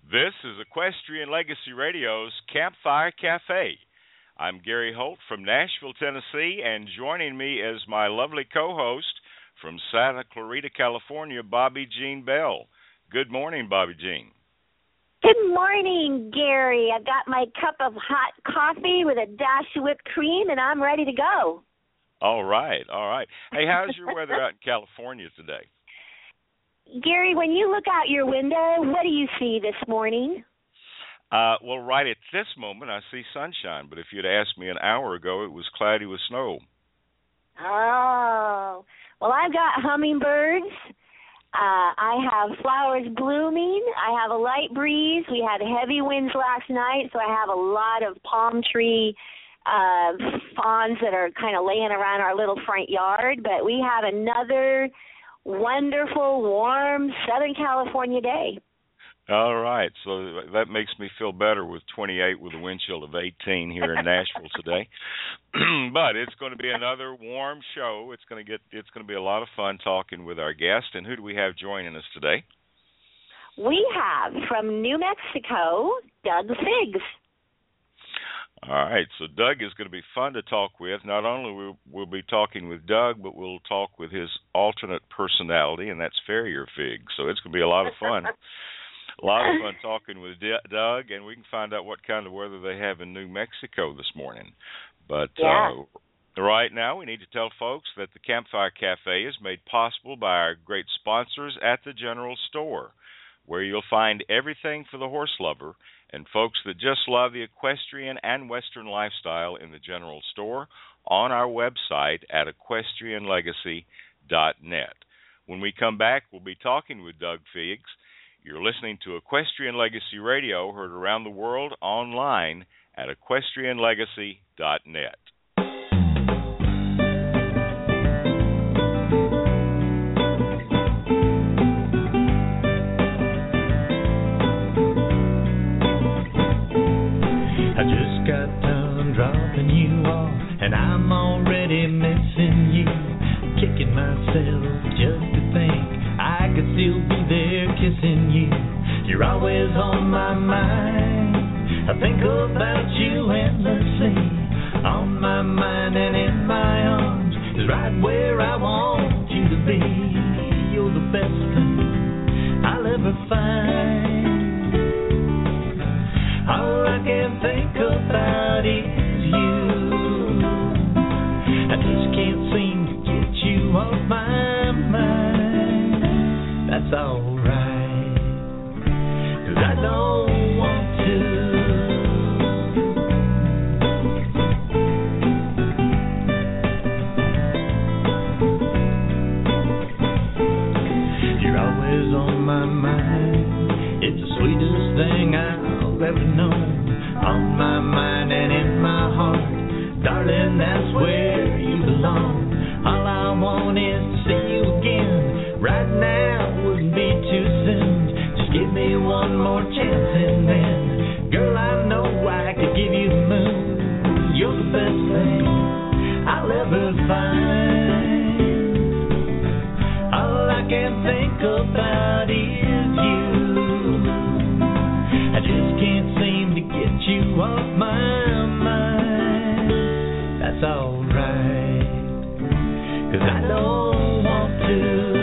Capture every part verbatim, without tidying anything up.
This is Equestrian Legacy Radio's Campfire Cafe. I'm Gary Holt from Nashville, Tennessee, and joining me is my lovely co-host from Santa Clarita, California, Bobby Jean Bell. Good morning, Bobby Jean. Good morning, Gary. I've got my cup of hot coffee with a dash of whipped cream, and I'm ready to go. All right, all right. Hey, how's your weather out in California today? Gary, when you look out your window, what do you see this morning? Uh, well, right at this moment, I see sunshine. But if you'd asked me an hour ago, it was cloudy with snow. Oh, well, I've got hummingbirds. Uh, I have flowers blooming. I have a light breeze. We had heavy winds last night, so I have a lot of palm tree uh, fawns that are kind of laying around our little front yard. But we have another wonderful, warm Southern California day. All right, so that makes me feel better with twenty-eight with a wind chill of eighteen here in Nashville today. But it's going to be another warm show. It's going to get it's going to be a lot of fun talking with our guest. And who do we have joining us today? We have from New Mexico, Doug Figs. All right, so Doug is going to be fun to talk with. Not only will we'll be talking with Doug, but we'll talk with his alternate personality, and that's Farrier Fig. So it's going to be a lot of fun. A lot of fun talking with D- Doug, and we can find out what kind of weather they have in New Mexico this morning. But yeah. uh, right now we need to tell folks that the Campfire Cafe is made possible by our great sponsors at the General Store, where you'll find everything for the horse lover and folks that just love the equestrian and Western lifestyle in the General Store on our website at equestrian legacy dot net. When we come back, we'll be talking with Doug Figs. You're listening to Equestrian Legacy Radio, heard around the world online at equestrian legacy dot net. I just got done dropping you off, and I'm already missing you. Kicking myself just to think I could still be there kissing you. You're always on my mind. I think about you endlessly. On my mind and in my arms is right where I want you to be. You're the best thing I'll ever find. All I can think about is you. I just can't seem to get you off my mind. That's alright, 'cause I don't want to. You're always on my mind. It's the sweetest thing I've ever known. On my mind and in my heart, darling, that's where you belong. All I want is to see you again. Right now wouldn't be too soon. Just give me one more chance and then, girl, I know I could give you the moon. You're the best thing I'll ever find. All I can think about is you. I just can't seem to get you off my mind. That's alright, 'cause I don't want to.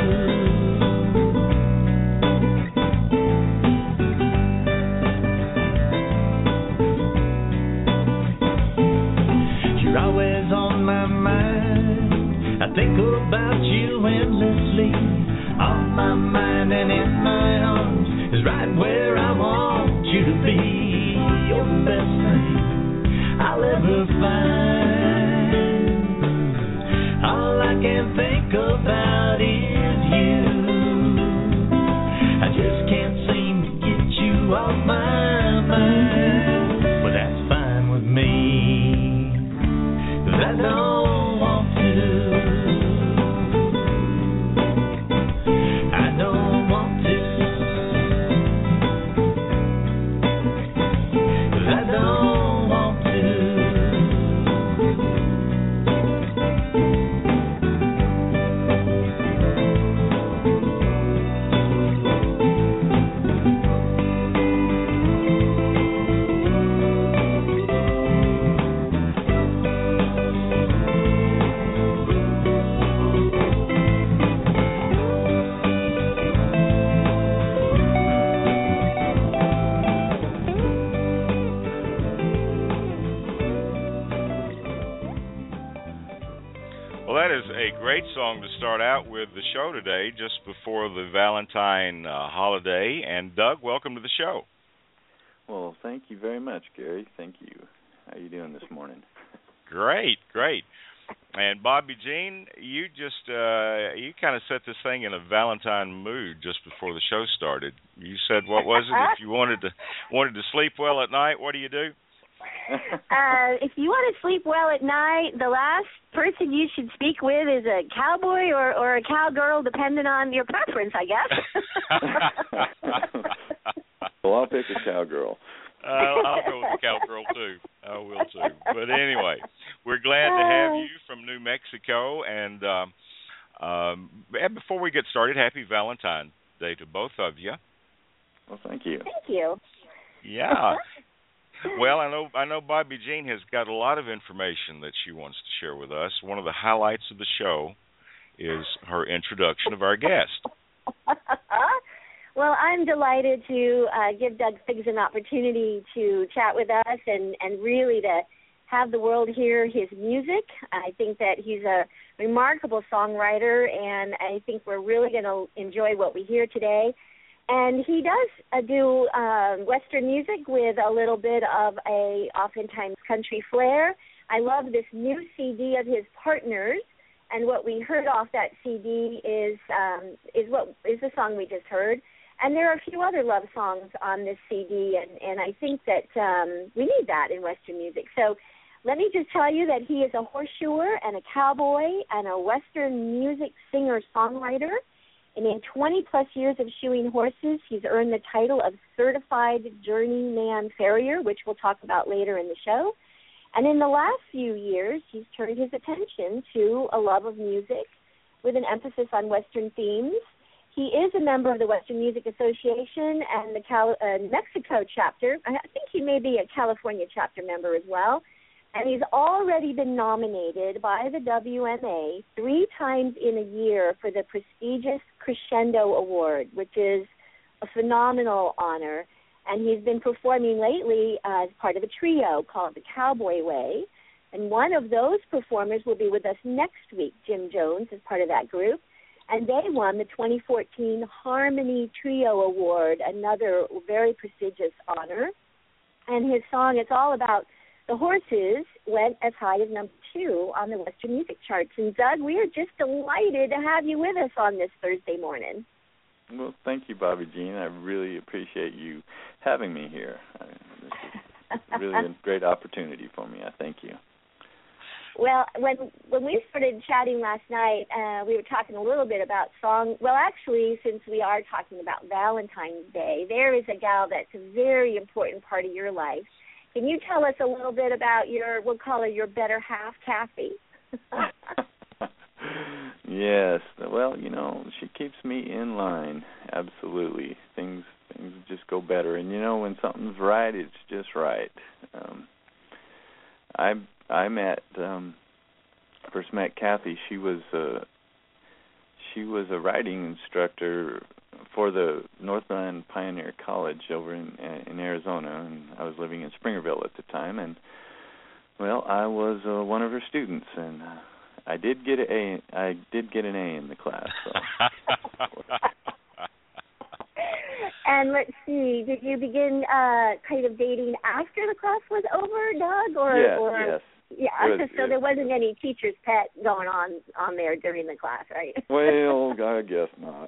You're always on my mind. I think about you endlessly. On my mind and in my arms is right where I want you to be. You're the best thing I'll ever find. All I can think about is you. I just can't seem to get you off my mind. Well, that's fine with me, 'cause I don't want to. I don't want to. 'Cause I don't want to. great song to start out with the show today, just before the Valentine uh, holiday. And Doug, welcome to the show. Well, thank you very much, Gary. Thank you. How are you doing this morning? Great, great. And Bobby Jean, you just uh, you kind of set this thing in a Valentine mood just before the show started. You said, what was it? If you wanted to wanted to sleep well at night, what do you do? Uh, if you want to sleep well at night, the last person you should speak with is a cowboy or, or a cowgirl, depending on your preference, I guess. Well, I'll pick a cowgirl. Uh, I'll go with the cowgirl, too. I will, too. But anyway, we're glad to have you from New Mexico. And um, um, and before we get started, happy Valentine's Day to both of you. Well, thank you. Thank you. Yeah. Well, I know I know Bobby Jean has got a lot of information that she wants to share with us. One of the highlights of the show is her introduction of our guest. Well, I'm delighted to uh, give Doug Figgs an opportunity to chat with us and, and really to have the world hear his music. I think that he's a remarkable songwriter, and I think we're really going to enjoy what we hear today. And he does uh, do uh, Western music with a little bit of a, oftentimes, country flair. I love this new C D of his Partners, and what we heard off that C D is um, is what is the song we just heard. And there are a few other love songs on this C D, and, and I think that um, we need that in Western music. So let me just tell you that he is a horseshoer and a cowboy and a Western music singer-songwriter. And in twenty-plus years of shoeing horses, he's earned the title of Certified Journeyman Farrier, which we'll talk about later in the show. And in the last few years, he's turned his attention to a love of music with an emphasis on Western themes. He is a member of the Western Music Association and the Cal- uh, Mexico chapter. I think he may be a California chapter member as well. And he's already been nominated by the W M A three times in a year for the prestigious Crescendo Award, which is a phenomenal honor. And he's been performing lately uh, as part of a trio called the Cowboy Way. And one of those performers will be with us next week, Jim Jones, as part of that group. And they won the twenty fourteen Harmony Trio Award, another very prestigious honor. And his song, It's All About the Horses, went as high as number two on the Western music charts. And, Doug, we are just delighted to have you with us on this Thursday morning. Well, thank you, Bobby Jean. I really appreciate you having me here. I mean, this is really a great opportunity for me. I thank you. Well, when when we started chatting last night, uh, we were talking a little bit about song. Well, actually, since we are talking about Valentine's Day, there is a gal that's a very important part of your life. Can you tell us a little bit about your, we'll call her your better half, Kathy? Yes. Well, you know, she keeps me in line. Absolutely. Things things just go better. And, you know, when something's right, it's just right. Um, I I met, um, first met Kathy. She was a, she was a writing instructor for the Northland Pioneer College over in in Arizona, and I was living in Springerville at the time. And well, I was uh, one of her students, and uh, I did get a I did get an A in the class. So. And let's see, did you begin uh, kind of dating after the class was over, Doug? Or, yeah, or, yes. Yeah, was, so it, there wasn't any teacher's pet going on on there during the class, right? Well, I guess not.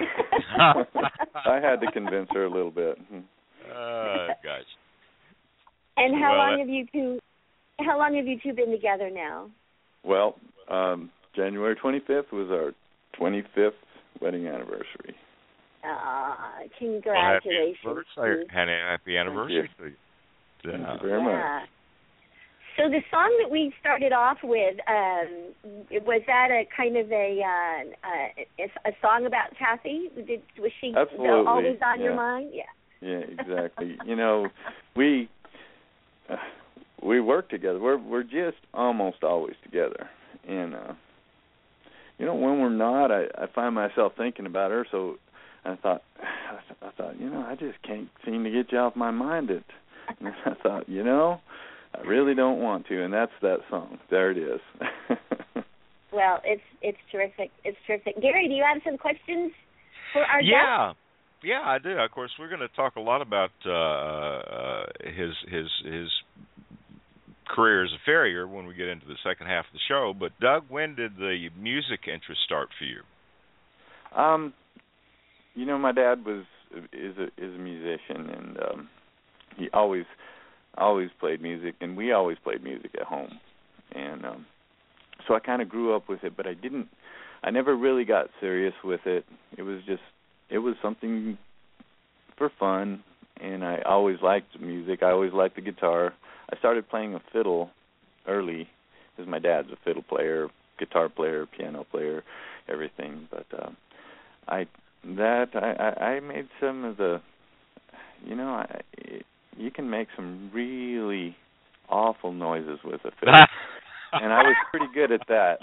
I had to convince her a little bit. Oh, gosh. And how well, long uh, have you two? How long have you two been together now? Well, um, January twenty-fifth was our twenty-fifth wedding anniversary. Uh, congratulations. Well, happy anniversary. Happy anniversary to you. Thank Yeah. you very Yeah. much. So the song that we started off with, um, was that a kind of a uh, a, a song about Kathy? Did, was she Absolutely. always on yeah. your mind? Yeah. Yeah, exactly. You know, we uh, we work together. We're we're just almost always together, and uh, you know, when we're not, I, I find myself thinking about her. So I thought, I thought, you know, I just can't seem to get you off my mind. It. And I thought, you know, I really don't want to, and that's that song. There it is. well, it's it's terrific. It's terrific. Gary, do you have some questions for our Yeah. Guest? Yeah, I do. Of course, we're going to talk a lot about uh, uh, his his his career as a farrier when we get into the second half of the show. But Doug, when did the music interest start for you? Um, you know, my dad was is a is a musician, and um, he always always played music, and we always played music at home, and um, so I kind of grew up with it. But I didn't. I never really got serious with it. It was just it was something for fun, and I always liked music. I always liked the guitar. I started playing a fiddle early, because my dad's a fiddle player, guitar player, piano player, everything. But uh, I that I, I made some of the, you know, I, you can make some really awful noises with a fiddle, and I was pretty good at that.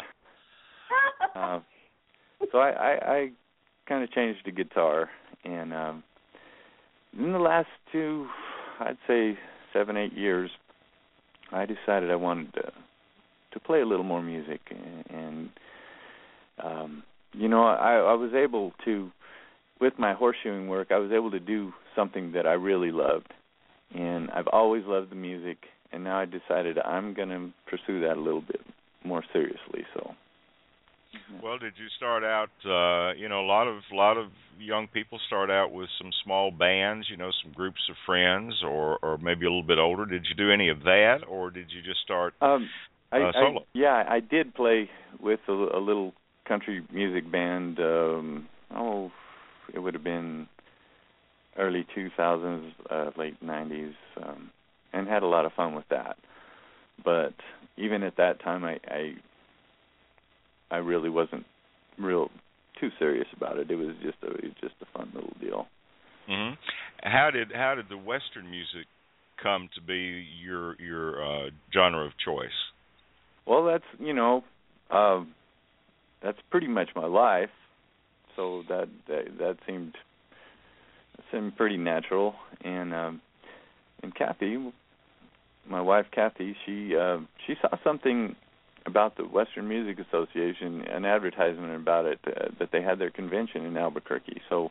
Uh, so I, I, I kind of changed to guitar, and um, in the last two, I'd say seven, eight years, I decided I wanted to to play a little more music, and, and um, you know, I, I was able to, with my horseshoeing work, I was able to do something that I really loved, and I've always loved the music, and now I decided I'm going to pursue that a little bit more seriously. So. Well, did you start out? Uh, you know, a lot of a lot of young people start out with some small bands. You know, some groups of friends, or, or maybe a little bit older. Did you do any of that, or did you just start um, I, uh, solo? I, yeah, I did play with a, a little country music band. Um, oh, it would have been early two thousands, uh, late nineties, um, and had a lot of fun with that. But even at that time, I. I I really wasn't real too serious about it. It was just a it was just a fun little deal. Mm-hmm. How did how did the Western music come to be your your uh, genre of choice? Well, that's you know uh, that's pretty much my life. So that that, that seemed that seemed pretty natural. And um, and Kathy, my wife Kathy, she uh, she saw something about the Western Music Association, an advertisement about it, uh, that they had their convention in Albuquerque. So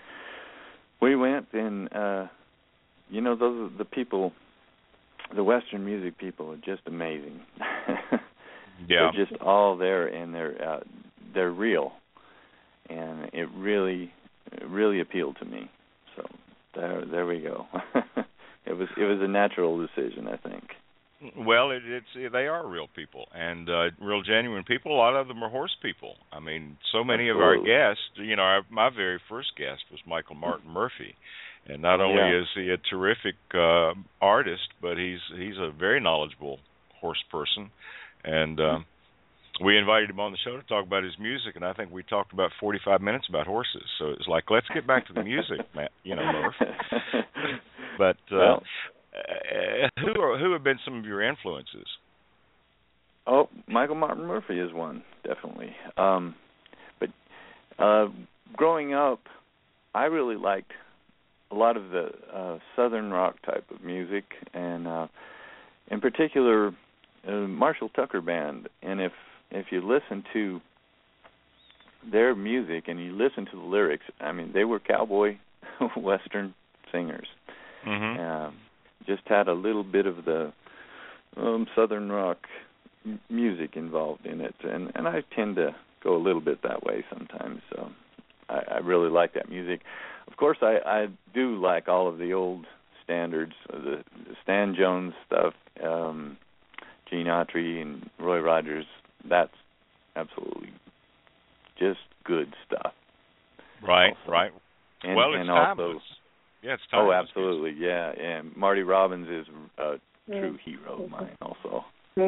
we went, and uh, you know, those are the people, the Western music people are just amazing. Yeah, they're just all there, and they're uh, they're real, and it really it really appealed to me. So there there we go. it was it was a natural decision, I think. Well, it, it's they are real people, and uh, real genuine people. A lot of them are horse people. I mean, so many Absolutely. of our guests, you know, our, my very first guest was Michael Martin Murphey, and not only yeah. is he a terrific uh, artist, but he's he's a very knowledgeable horse person, and um, we invited him on the show to talk about his music, and I think we talked about forty-five minutes about horses. So it's like, let's get back to the music, Matt, you know, Murph. But uh, well, Uh, who are who have been some of your influences? Oh, Michael Martin Murphey is one, definitely. Um, but uh, growing up, I really liked a lot of the uh, Southern rock type of music, and uh, in particular, uh, Marshall Tucker Band. And if if you listen to their music and you listen to the lyrics, I mean, they were cowboy Western singers. Mm-hmm. Um, just had a little bit of the um, Southern rock m- music involved in it, and, and I tend to go a little bit that way sometimes. So I, I really like that music. Of course, I, I do like all of the old standards, uh, the, the Stan Jones stuff, um, Gene Autry and Roy Rogers. That's absolutely just good stuff. Right, also. right. And, well, it's and timeless. also, Yeah, it's timeless. Oh, absolutely, yeah. And Marty Robbins is a true hero of mine, also.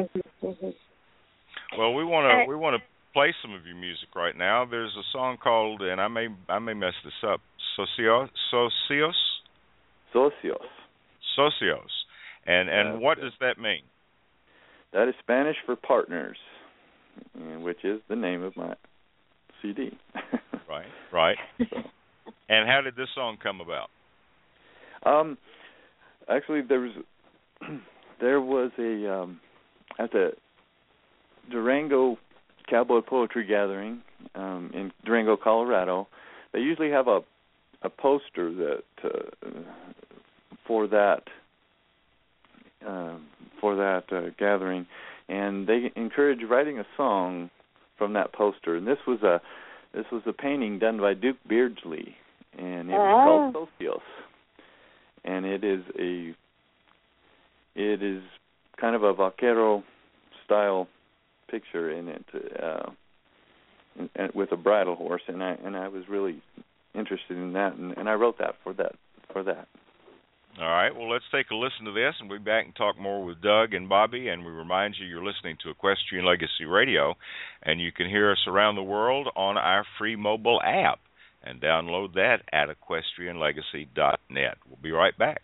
Well, we want to we want to play some of your music right now. There's a song called, and I may I may mess this up, Socios, Socios, Socios, Socios, and and uh, what does that mean? That is Spanish for partners, which is the name of my C D. Right, right. So. And how did this song come about? Um, actually, there was there was a um, at the Durango cowboy poetry gathering um, in Durango, Colorado, they usually have a a poster that uh, for that uh, for that uh, gathering, and they encourage writing a song from that poster. And this was a this was a painting done by Duke Beardsley, and it was called Socios. And it is a it is kind of a vaquero style picture in it, uh, and, and with a bridle horse, and I and I was really interested in that, and, and I wrote that for that for that. All right, well, let's take a listen to this, and we'll be back and talk more with Doug and Bobby. And we remind you, you're listening to Equestrian Legacy Radio, and you can hear us around the world on our free mobile app, and download that at equestrian legacy dot net. We'll be right back.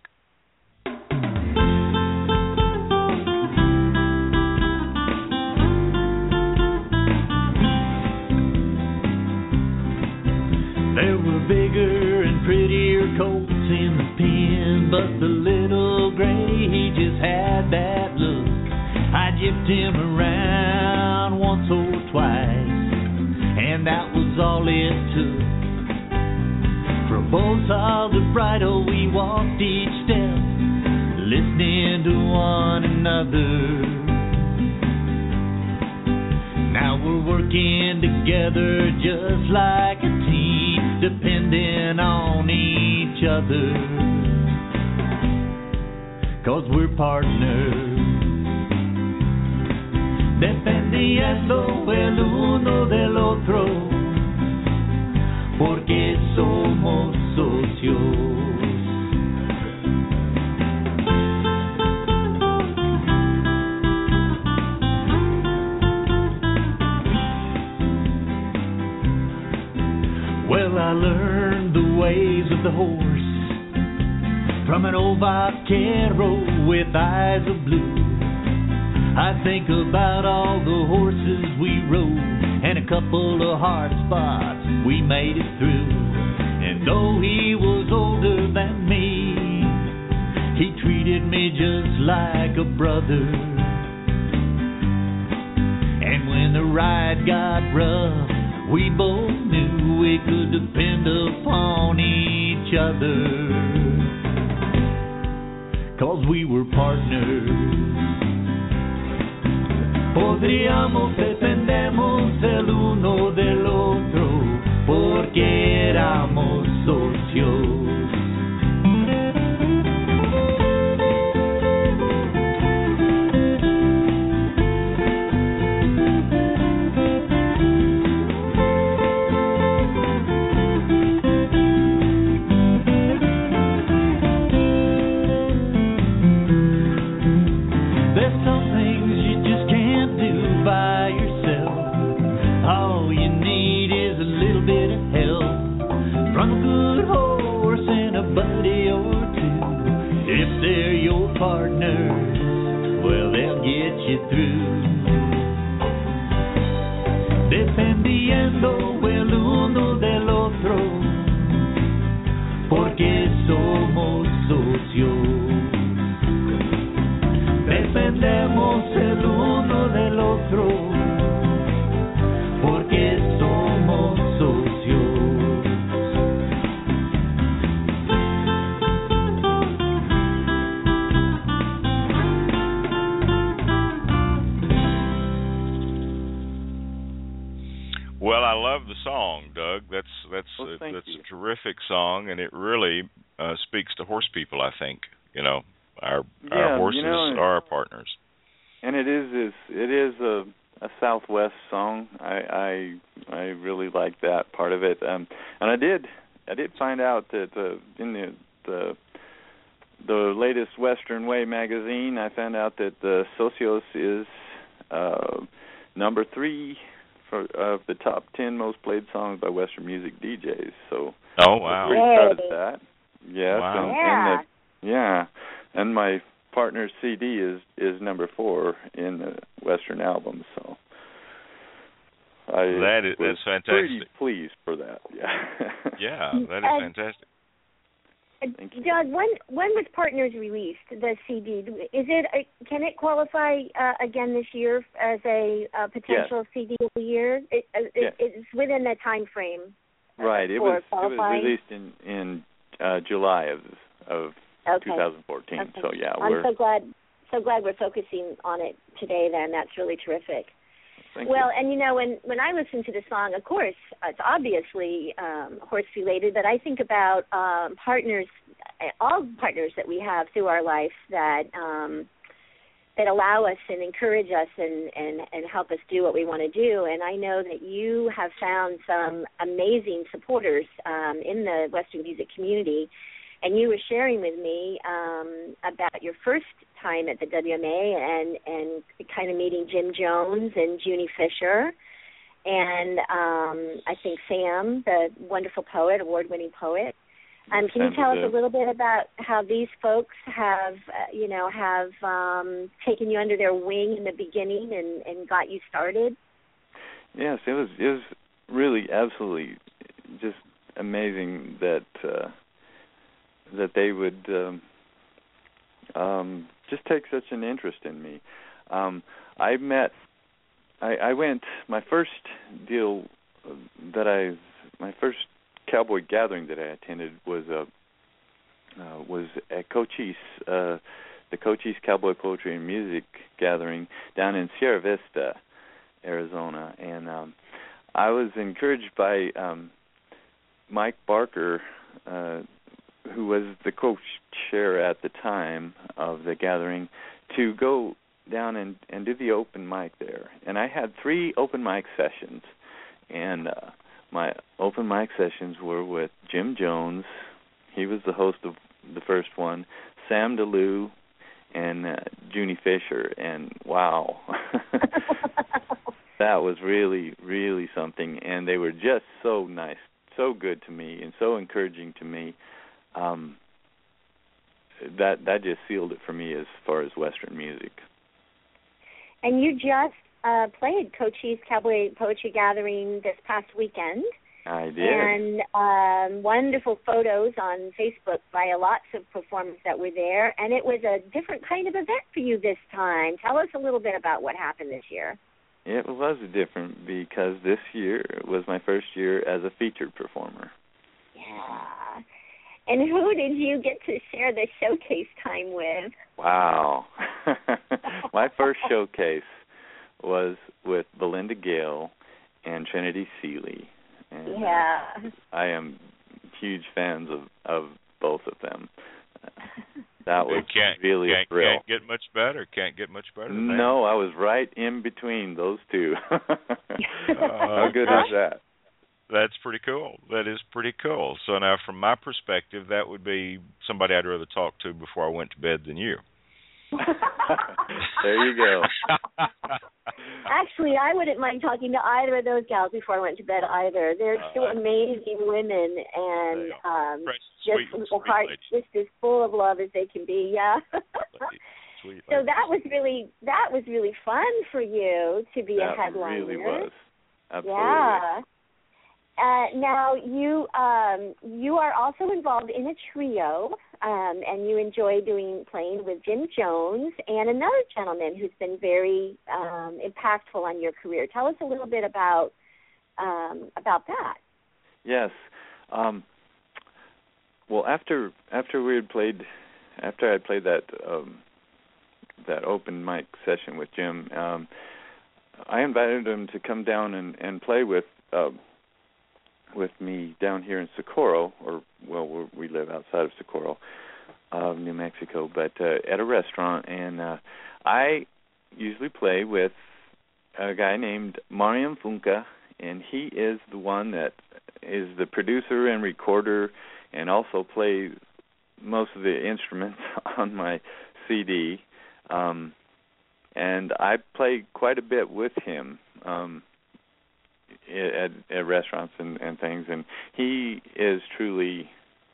There were bigger and prettier colts in the pen, but the little gray, he just had that look. I gypped him around once or twice, and that was all it took. From both sides of bridle, we walked each step, listening to one another. Now we're working together just like a team, depending on each other, 'cause we're partners. Dependiendo el uno del otro, porque somos socios. Well, I learned the ways of the horse from an old vaquero with eyes of blue. I think about all the horses we rode and a couple of hard spots we made it through. And though he was older than me, he treated me just like a brother. And when the ride got rough, we both knew we could depend upon each other, 'cause we were partners. Podríamos, dependemos el uno del otro, porque éramos socios. Partners, well, they'll get you through. Dependiendo el uno del otro, porque somos socios. Dependemos el uno del otro, porque somos socios. Well, I love the song, Doug. That's that's well, a, that's you. a terrific song, and it really uh, speaks to horse people. I think you know our yeah, our horses you know, are our partners. And it is is it is a, a Southwest song. I, I I really like that part of it. Um, and I did I did find out that uh, in the the the latest Western Way magazine, I found out that the Socios is uh, number three for of the top ten most played songs by Western music D Js. So oh wow, I'm pretty proud of that. Yes, wow. and, yeah. and the, yeah, and my partner's C D is is number four in the Western album. So I that is was that's fantastic. Pretty pleased for that. Yeah. Yeah, that is And- fantastic. Thank you. Doug, when when was Partners released? The C D, is it? Uh, can it qualify uh, again this year as a uh, potential yes. C D of the year? It, it, yes. It's within that time frame. Right. It was qualifying. it was released in in uh, July of of okay. twenty fourteen. Okay. So yeah, I'm we're so glad so glad we're focusing on it today. Then that's really terrific. Thank well, you. and you know, when when I listen to the song, of course, it's obviously um, horse related, but I think about um, partners, all partners that we have through our life that um, that allow us and encourage us and, and, and help us do what we want to do. And I know that you have found some amazing supporters um, in the Western music community. And you were sharing with me um, about your first time at the W M A and, and kind of meeting Jim Jones and Junie Fisher and um, I think Sam, the wonderful poet, award-winning poet. Um, can you tell us a little bit about how these folks have, uh, you know, have um, taken you under their wing in the beginning and, and got you started? Yes, it was it was really absolutely just amazing that. Uh, that they would um, um, just take such an interest in me. Um, I met, I, I went, my first deal that I, my first cowboy gathering that I attended was a, uh, was at Cochise, uh, the Cochise Cowboy Poetry and Music Gathering down in Sierra Vista, Arizona. And um, I was encouraged by um, Mike Barker, uh, who was the co-chair at the time of the gathering, to go down and, and do the open mic there. And I had three open mic sessions. And uh, my open mic sessions were with Jim Jones. He was the host of the first one, Sam DeLue, and uh, Junie Fisher. And wow, that was really, really something. And they were just so nice, so good to me, and so encouraging to me. Um, that that just sealed it for me as far as Western music. And you just uh, played Cochise Cowboy Poetry Gathering this past weekend. I did. And um, wonderful photos on Facebook by lots of performers that were there. And it was a different kind of event for you this time. Tell us a little bit about what happened this year. It was different because this year was my first year as a featured performer. Yeah. And who did you get to share the showcase time with? Wow. My first showcase was with Belinda Gale and Trinity Seeley. And yeah. I am huge fans of, of both of them. That was can't, really can't, a thrill. Can't get much better. Can't get much better than that. No, I was right in between those two. uh, How good is that? That's pretty cool. That is pretty cool. So now, from my perspective, that would be somebody I'd rather talk to before I went to bed than you. There you go. Actually, I wouldn't mind talking to either of those gals before I went to bed either. They're uh, two amazing women and um, just sweet, sweet heart, just as full of love as they can be. Yeah. Sweet so that was really that was really fun for you to be that a headliner. Really was. Absolutely. Yeah. Uh, now you um, you are also involved in a trio, um, and you enjoy doing playing with Jim Jones and another gentleman who's been very um, impactful on your career. Tell us a little bit about um, about that. Yes. Um, well, after after we had played, after I had played that um, that open mic session with Jim, um, I invited him to come down and, and play with. Uh, with me down here in Socorro, or, well, we're, we live outside of Socorro, uh, New Mexico, but uh, at a restaurant, and uh, I usually play with a guy named Mariam Funka, and he is the one that is the producer and recorder and also plays most of the instruments on my C D, um, and I play quite a bit with him, um At, at restaurants and, and things, and he is truly,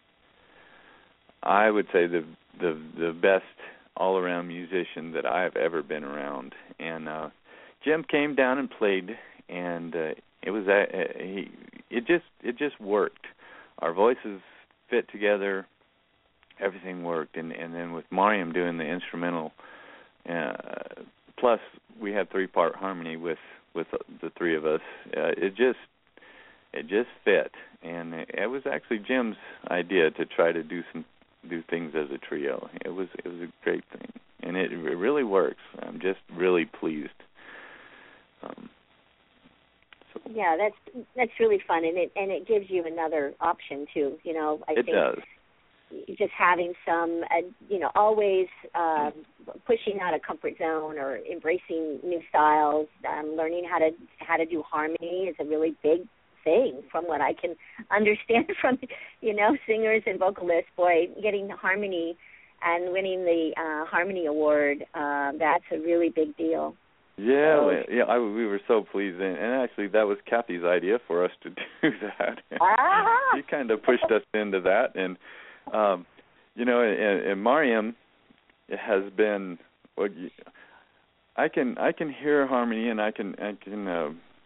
I would say, the the the best all around musician that I have ever been around. And uh, Jim came down and played, and uh, it was a, a, he it just it just worked. Our voices fit together everything worked. And and then with Mariam doing the instrumental, uh, plus we had three part harmony with with the three of us. Uh, it just it just fit, and it, it was actually Jim's idea to try to do some do things as a trio. It was it was a great thing, and it, it really works. I'm just really pleased. Um, so. Yeah, that's that's really fun, and it and it gives you another option too. You know, I it think does. Just having some, uh, you know, always uh, pushing out of comfort zone or embracing new styles, um, learning how to how to do harmony is a really big thing from what I can understand from, you know, singers and vocalists. Boy, getting harmony and winning the uh, Harmony Award, uh, that's a really big deal. Yeah, so, yeah, I, we were so pleased, and, and actually that was Kathy's idea for us to do that. Ah! She kind of pushed us into that, and um, you know, and, and Mariam has been. Well, I can I can hear harmony, and I can I can. Uh,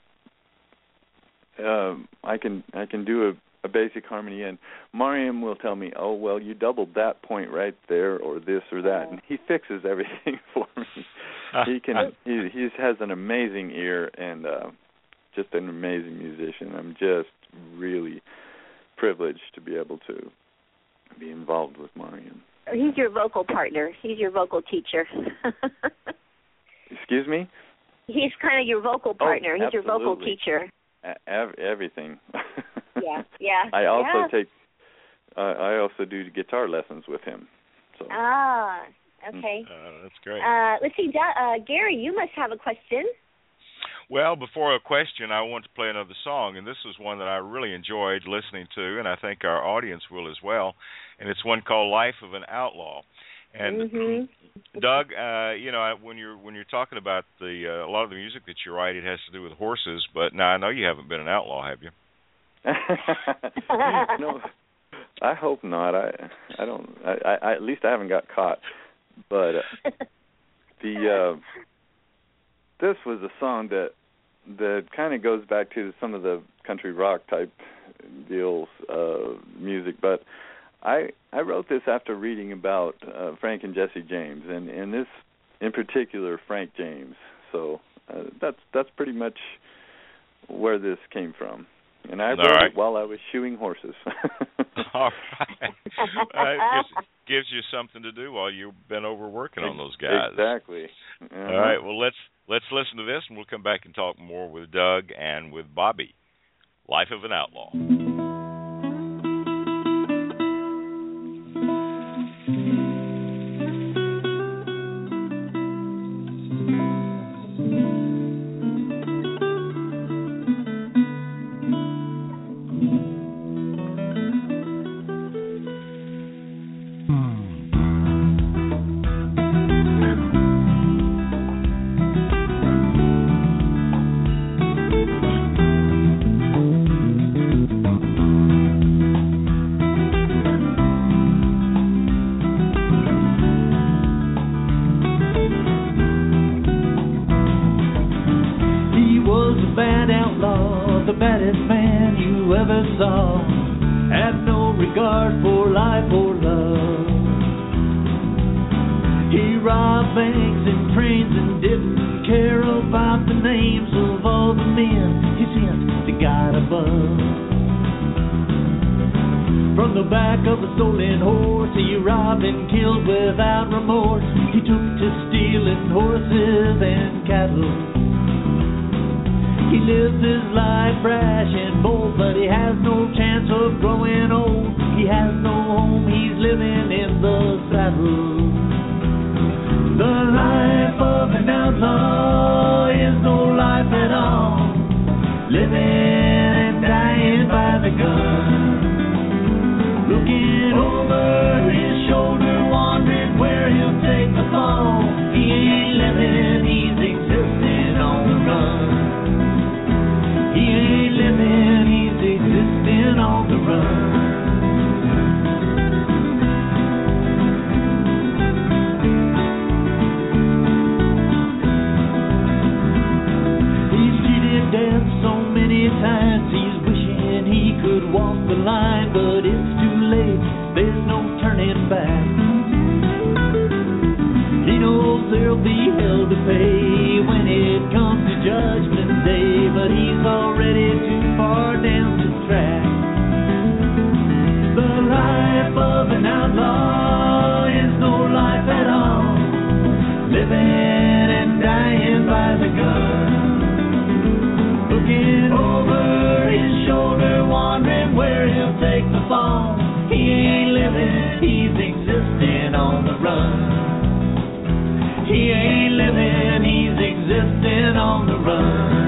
Uh, I can I can do a, a basic harmony, and Mariam will tell me, "Oh, well, you doubled that point right there, or this or that," and he fixes everything for me. He can he he has an amazing ear and uh, just an amazing musician. I'm just really privileged to be able to be involved with Mariam. He's your vocal partner. He's your vocal teacher. Excuse me? He's kind of your vocal partner. Oh, He's your vocal teacher. Everything. yeah, yeah. I also yeah. take. Uh, I also do guitar lessons with him. So. Ah, okay. Uh, that's great. Uh, let's see, uh, Gary, you must have a question. Well, before a question, I want to play another song, and this is one that I really enjoyed listening to, and I think our audience will as well. And it's one called "Life of an Outlaw." And mm-hmm. Doug, uh, you know, when you're when you're talking about the uh, a lot of the music that you write, it has to do with horses. But now I know you haven't been an outlaw, have you? No, I hope not. I I don't. I, I at least I haven't got caught. But uh, the uh, this was a song that that kind of goes back to some of the country rock type deals, uh, music, but. I, I wrote this after reading about uh, Frank and Jesse James, and, and this in particular, Frank James. So uh, that's that's pretty much where this came from. And I All wrote right. it while I was shoeing horses. All right. Uh, it gives, gives you something to do while you've been over working on those guys. Exactly. Uh-huh. All right. Well, let's let's listen to this, and we'll come back and talk more with Doug and with Bobby. Life of an Outlaw. So many bill to pay when it comes to Judgment Day, but he's already too far down the track. The life of an outlaw is no life at all, living and dying by the gun, looking over his shoulder, wondering where he'll take the fall. He ain't living, he's existing on the run. He ain't living, he's existing on the run.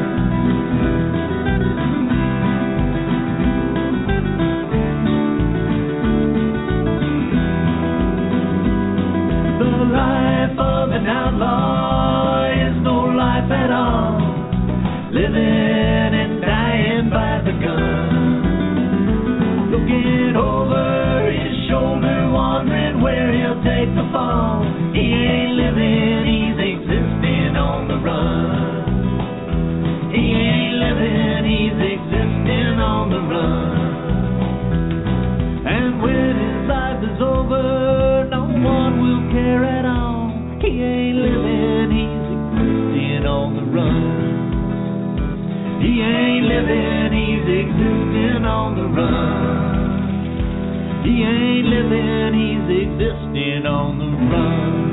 The life of an outlaw is no life at all, living and dying by the gun, looking over his shoulder, wondering where he'll take the fall. He ain't living, he's existing on the run. He ain't living, he's existing on the run. And when his life is over, no one will care at all. He ain't living, he's existing on the run. He ain't living, he's existing on the run. He ain't living, he's existing on the run.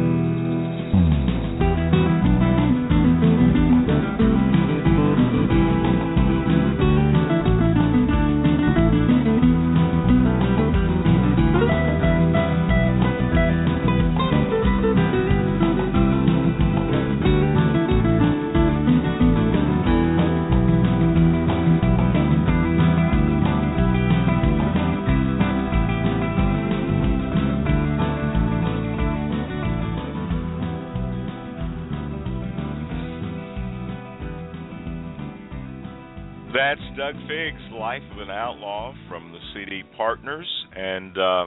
That's Doug Figg's Life of an Outlaw from the C D Partners. And uh,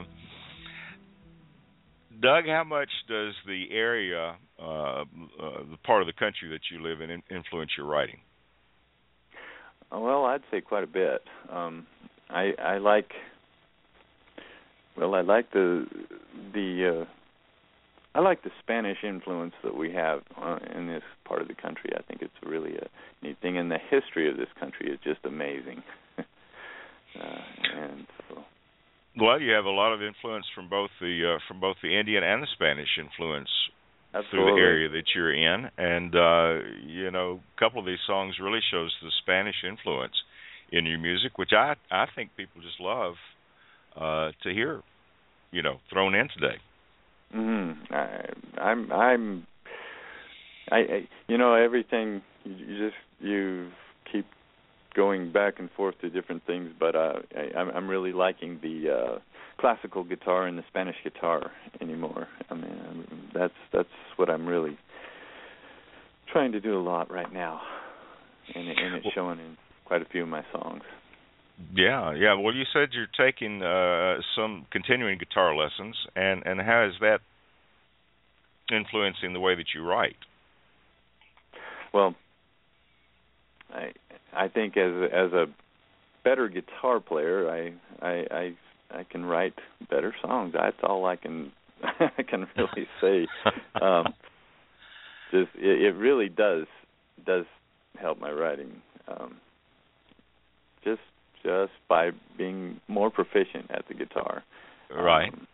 Doug, how much does the area, uh, uh, the part of the country that you live in, influence your writing? Well, I'd say quite a bit. Um, I, I like, well, I like the the. Uh, I like the Spanish influence that we have uh, in this part of the country. I think it's really a neat thing, and the history of this country is just amazing. uh, and so, well, you have a lot of influence from both the uh, from both the Indian and the Spanish influence absolutely. through the area that you're in, and uh, you know, a couple of these songs really shows the Spanish influence in your music, which I I think people just love uh, to hear, you know, thrown in today. Mm-hmm. I, I'm, I'm, I, I, you know, everything. You just you keep going back and forth to different things, but uh, I, I'm, I'm really liking the uh, classical guitar and the Spanish guitar anymore. I mean, I'm, that's that's what I'm really trying to do a lot right now, and, and it's showing in quite a few of my songs. Yeah, yeah. Well, you said you're taking uh, some continuing guitar lessons, and, and how is that influencing the way that you write? Well, I I think as a, as a better guitar player, I I I, I can write better songs. That's all I can I can really say. Um, just it, it really does does help my writing. Um, just. Just by being more proficient at the guitar. Right. Um,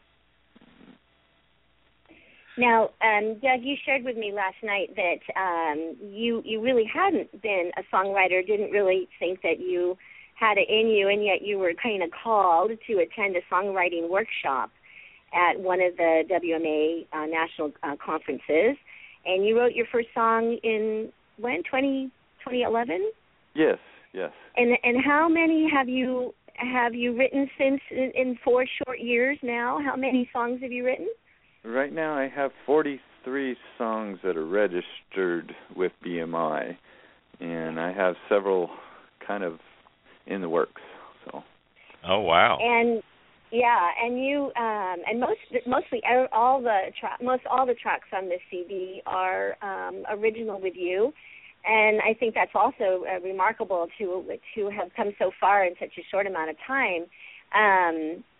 now, um, Doug, you shared with me last night that um, you you really hadn't been a songwriter, didn't really think that you had it in you, and yet you were kind of called to attend a songwriting workshop at one of the W M A uh, national uh, conferences, and you wrote your first song in, when, twenty eleven? Yes. Yes. And and how many have you have you written since in, in four short years now? How many songs have you written? Right now I have forty-three songs that are registered with B M I, and I have several kind of in the works. So. Oh wow. And yeah, and you um, and most mostly all the tra- most all the tracks on this C D are um, original with you. And I think that's also uh, remarkable to to have come so far in such a short amount of time. Um,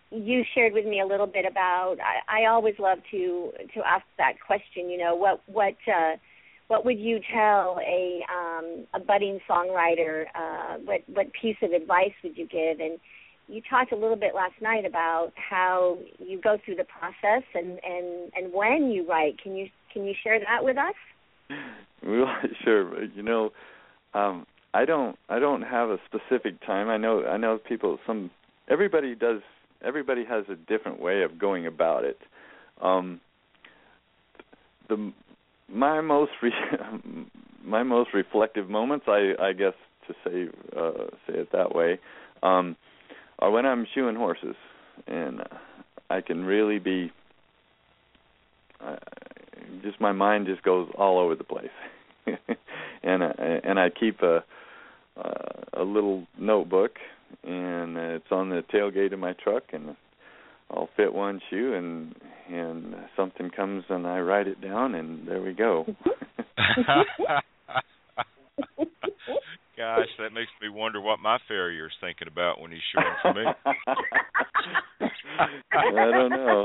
you shared with me a little bit about. I, I always love to to ask that question. You know, what what uh, what would you tell a um, a budding songwriter? Uh, what what piece of advice would you give? And you talked a little bit last night about how you go through the process and, and, and when you write. Can you can you share that with us? Well, sure. You know, um, I don't I don't have a specific time. I know I know people. Some everybody does. Everybody has a different way of going about it. Um, the my most re, my most reflective moments, I, I guess to say uh, say it that way. Um, Or when I'm shoeing horses, and uh, I can really be, uh, just my mind just goes all over the place, and uh, and I keep a uh, a little notebook, and uh, it's on the tailgate of my truck, and I'll fit one shoe, and and something comes, and I write it down, and there we go. Gosh, that makes me wonder what my farrier's thinking about when he's showing for me. I don't know.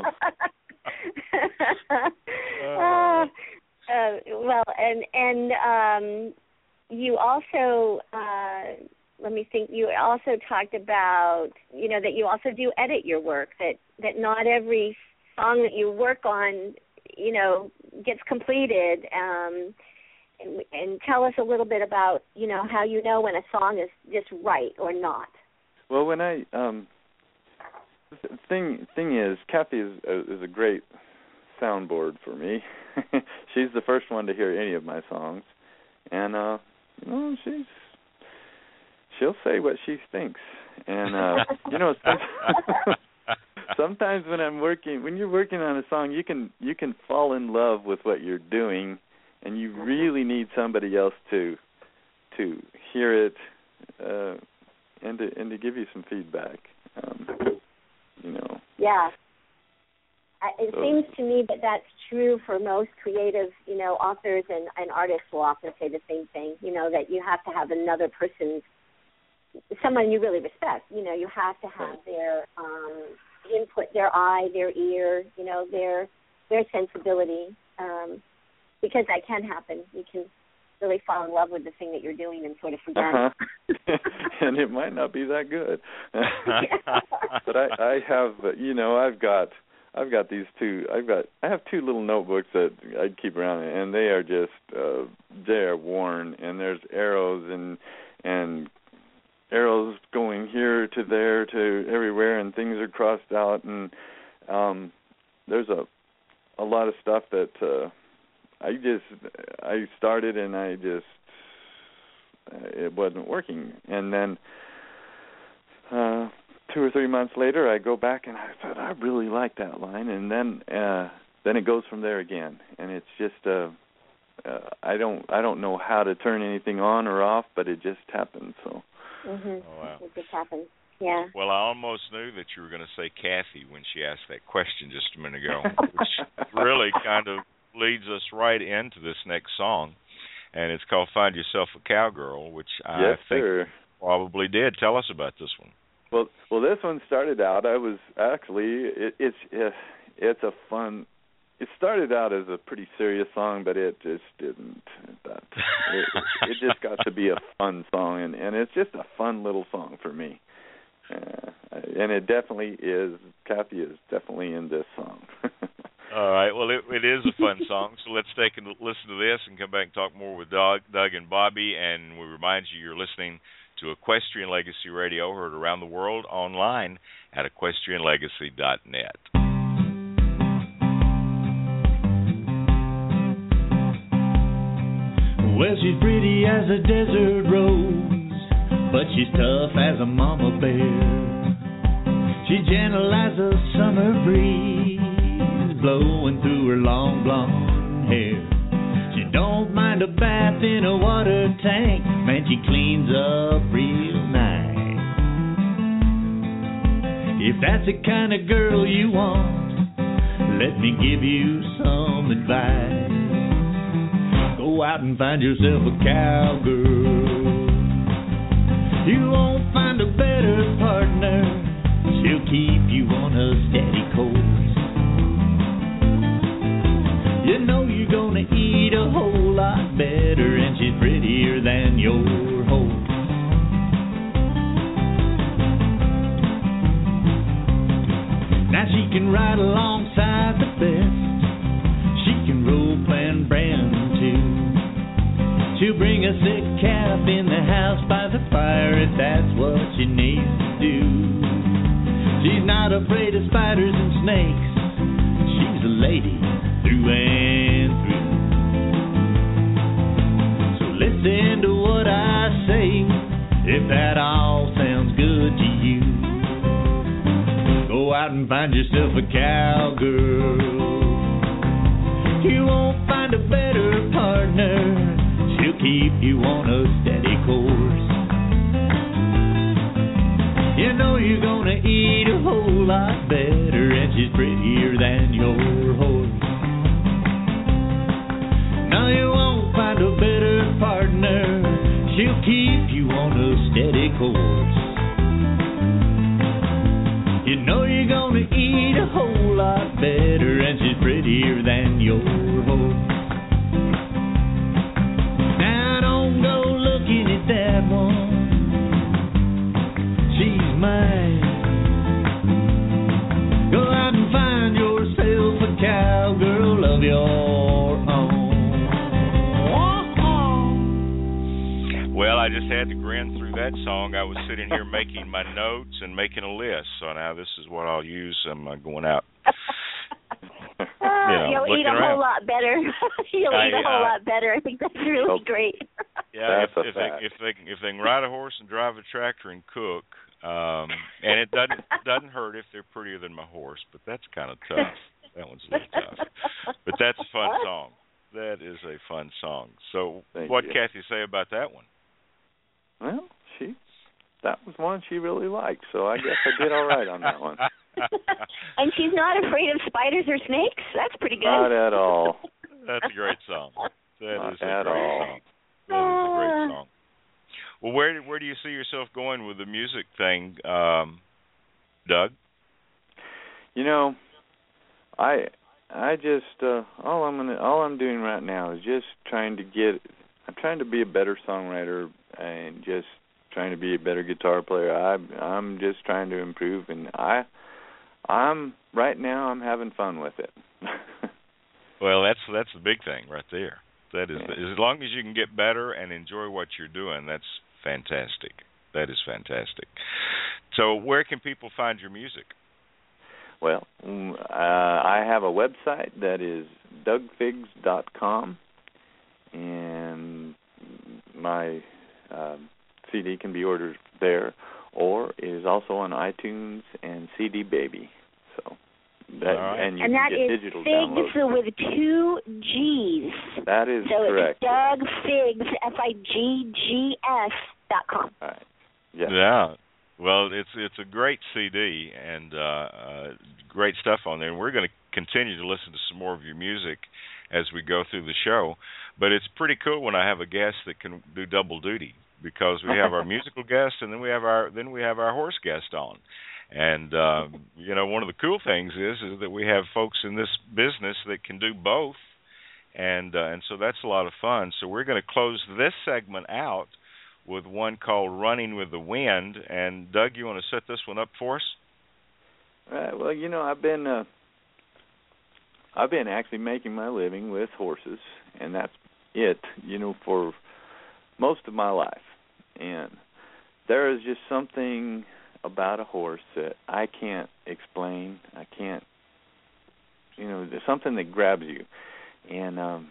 uh, uh, well, and and um, you also uh, let me think. You also talked about you know that you also do edit your work. That that not every song that you work on, you know, gets completed. Um, And, and tell us a little bit about, you know, how you know when a song is just right or not. Well, when I um, the thing thing is, Kathy is is a great soundboard for me. She's the first one to hear any of my songs, and uh, you know, she's she'll say what she thinks, and uh, you know, sometimes, sometimes when I'm working, when you're working on a song, you can you can fall in love with what you're doing. And you really need somebody else to to hear it uh, and to and to give you some feedback. Um, you know. Yeah. It so. seems to me that that's true for most creative, you know, authors and, and artists will often say the same thing. You know, that you have to have another person's, someone you really respect. You know, you have to have their um, input, their eye, their ear. You know, their their sensibility. Um, Because that can happen. You can really fall in love with the thing that you're doing and sort of forget uh-huh. it. And it might not be that good. But I, I have, you know, I've got, I've got these two. I've got, I have two little notebooks that I keep around, and they are just, uh, they are worn, and there's arrows and and arrows going here to there to everywhere, and things are crossed out, and um, there's a, a lot of stuff that. Uh, I just, I started and I just, uh, it wasn't working. And then uh, two or three months later, I go back and I thought, I really like that line. And then uh, then it goes from there again. And it's just, uh, uh, I don't I don't know how to turn anything on or off, but it just happens. So. Mm-hmm. Oh, wow. It just happens. Yeah. Well, I almost knew that you were going to say Kathy when she asked that question just a minute ago, which really kind of leads us right into this next song, and it's called "Find Yourself a Cowgirl," which I yes, think sir. probably did. Tell us about this one. Well, well, this one started out. I was actually it, it's it, it's a fun. It started out as a pretty serious song, but it just didn't. That, it, it just got to be a fun song, and, and it's just a fun little song for me. Uh, and it definitely is. Kathy is definitely in this song. All right. Well, it, it is a fun song, so let's take a listen to this and come back and talk more with Doug, Doug and Bobby. And we remind you you're listening to Equestrian Legacy Radio, heard around the world online at equestrian legacy dot net. Well, she's pretty as a desert rose, but she's tough as a mama bear. She's gentle as a summer breeze blowing through her long blonde hair. She don't mind a bath in a water tank, man, she cleans up real nice. If that's the kind of girl you want, let me give you some advice. Go out and find yourself a cowgirl. You won't find a better partner. She'll keep you on a steady course. You know you're gonna eat a whole lot better, and she's prettier than your horse. Now she can ride alongside the best. She can rope and brand too. She'll bring a sick calf in the house by the fire if that's what she needs to do. She's not afraid of spiders and snakes. She's a lady through and through. So listen to what I say, if that all sounds good to you. Go out and find yourself a cowgirl. You won't find a better partner. She'll keep you on a steady course. You know you're gonna eat a whole lot better, and she's prettier than your horse. Now you won't find a better partner. She'll keep you on a steady course. You know you're gonna eat a whole lot better, and she's prettier than your horse. Now don't go looking at that one. She's mine. Go out and find yourself a cowgirl of your own. Well, I just had to grin through that song. I was sitting here making my notes and making a list. So now this is what I'll use. I'm uh, going out. Uh, You know, you'll eat a around. whole lot better. You'll I, eat a whole uh, lot better. I think that's really Oh. great. Yeah, That's a if, if they fact. if they can- if they can ride a horse and drive a tractor and cook, um, and it doesn't doesn't hurt if they're prettier than my horse, but that's kind of tough. That one's a little tough. But that's a fun song. That is a fun song. So, Thank what you. Kathy say about that one? Well, she that was one she really liked, so I guess I did all right on that one. And she's not afraid of spiders or snakes. That's pretty good. Not at all. That's a great song. That Not is a at great all. song. That is a great song. Well, where where do you see yourself going with the music thing, um, Doug? You know, I I just uh, all I'm gonna all I'm doing right now is just trying to get. I'm trying to be a better songwriter and just trying to be a better guitar player. I I'm just trying to improve, and I I'm right now I'm having fun with it. Well, that's that's the big thing right there. That is, Yeah. as long as you can get better and enjoy what you're doing, that's fantastic. That is fantastic. So, where can people find your music? Well, mm, uh, I have a website that is doug figs dot com, and my um, C D can be ordered there, or it is also on iTunes and C D Baby. So, that, All right. and you And can that get is digital Figs downloads. with two G's. That is so correct. it's Doug Figs, F I G G S dot com. All right. Yes. Yeah. Well, it's it's a great C D and uh, uh, great stuff on there. And we're going to continue to listen to some more of your music as we go through the show. But it's pretty cool when I have a guest that can do double duty, because we have our musical guest and then we have our then we have our horse guest on. And um, you know, one of the cool things is is that we have folks in this business that can do both, and uh, and so that's a lot of fun. So we're going to close this segment out with one called "Running with the Wind." And Doug, you want to set this one up for us? Right. Well, you know, I've been uh, I've been actually making my living with horses, and that's it. You know, for most of my life, and there is just something about a horse that I can't explain. I can't, you know, there's something that grabs you. And um,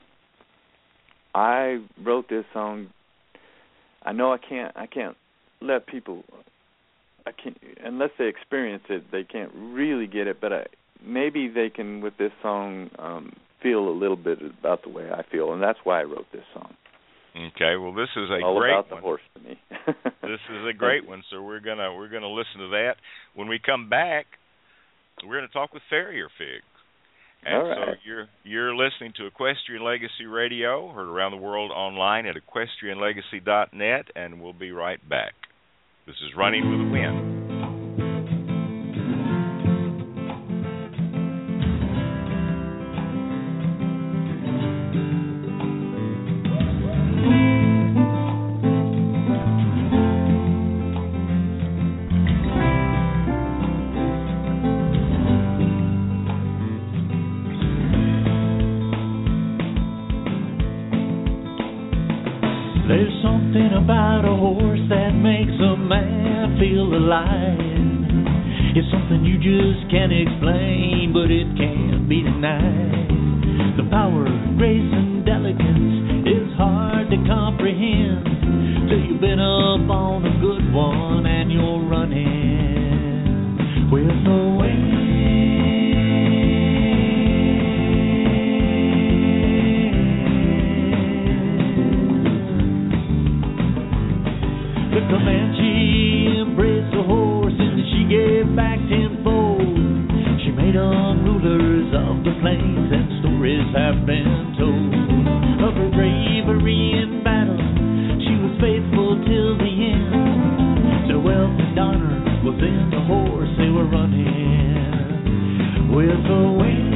I wrote this song. I know I can't. I can't let people. I can't unless they experience it. They can't really get it. But I, maybe they can with this song um, feel a little bit about the way I feel, and that's why I wrote this song. Okay, well, this is a All great about the one. horse to me. This is a great one, so we're gonna we're gonna listen to that. When we come back, we're gonna talk with Farrier Figs. And All right. so you're you're listening to Equestrian Legacy Radio, heard around the world online at equestrian legacy dot net, and we'll be right back. This is Running with the Wind. There's something about a horse that makes a man feel alive. It's something you just can't explain, but it can't be denied. The power, grace, and elegance is hard to comprehend till you've been up on a good one and you're running with the wind. The Comanche embraced the horse and she gave back tenfold. She made them rulers of the plains, and stories have been told of her bravery in battle. She was faithful till the end. So wealth and honor was in the horse they were running with the wind.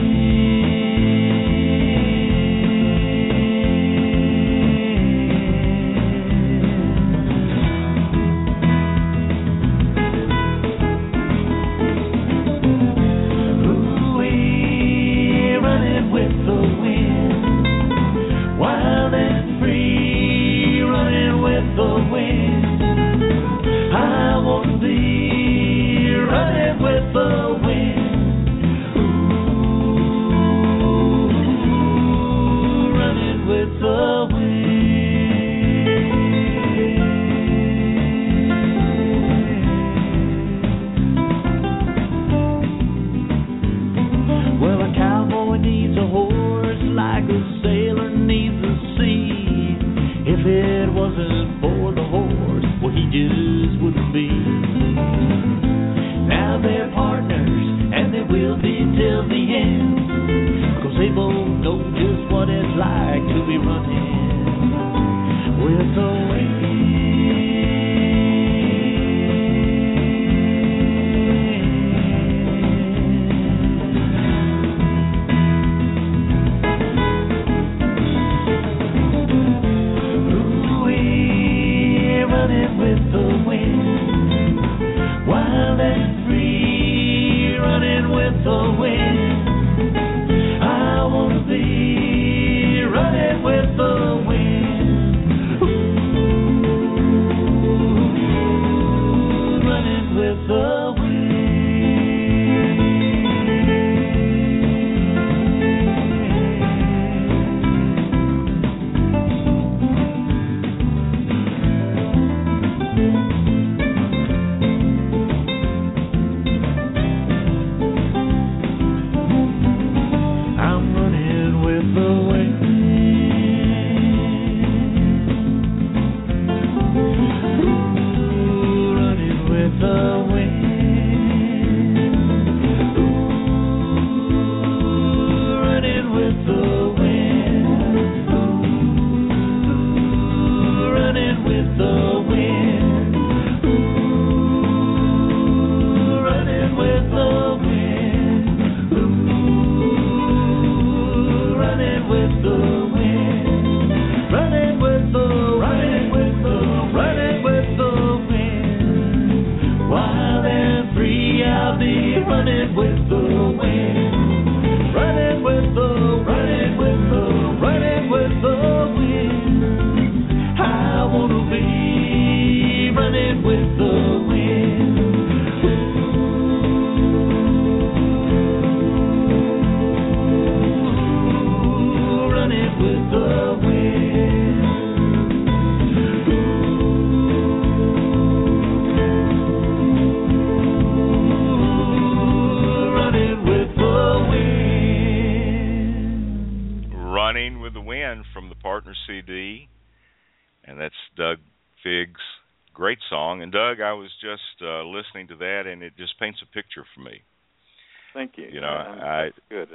And Doug, I was just uh, listening to that, and it just paints a picture for me. Thank you. You know, yeah, I that's good.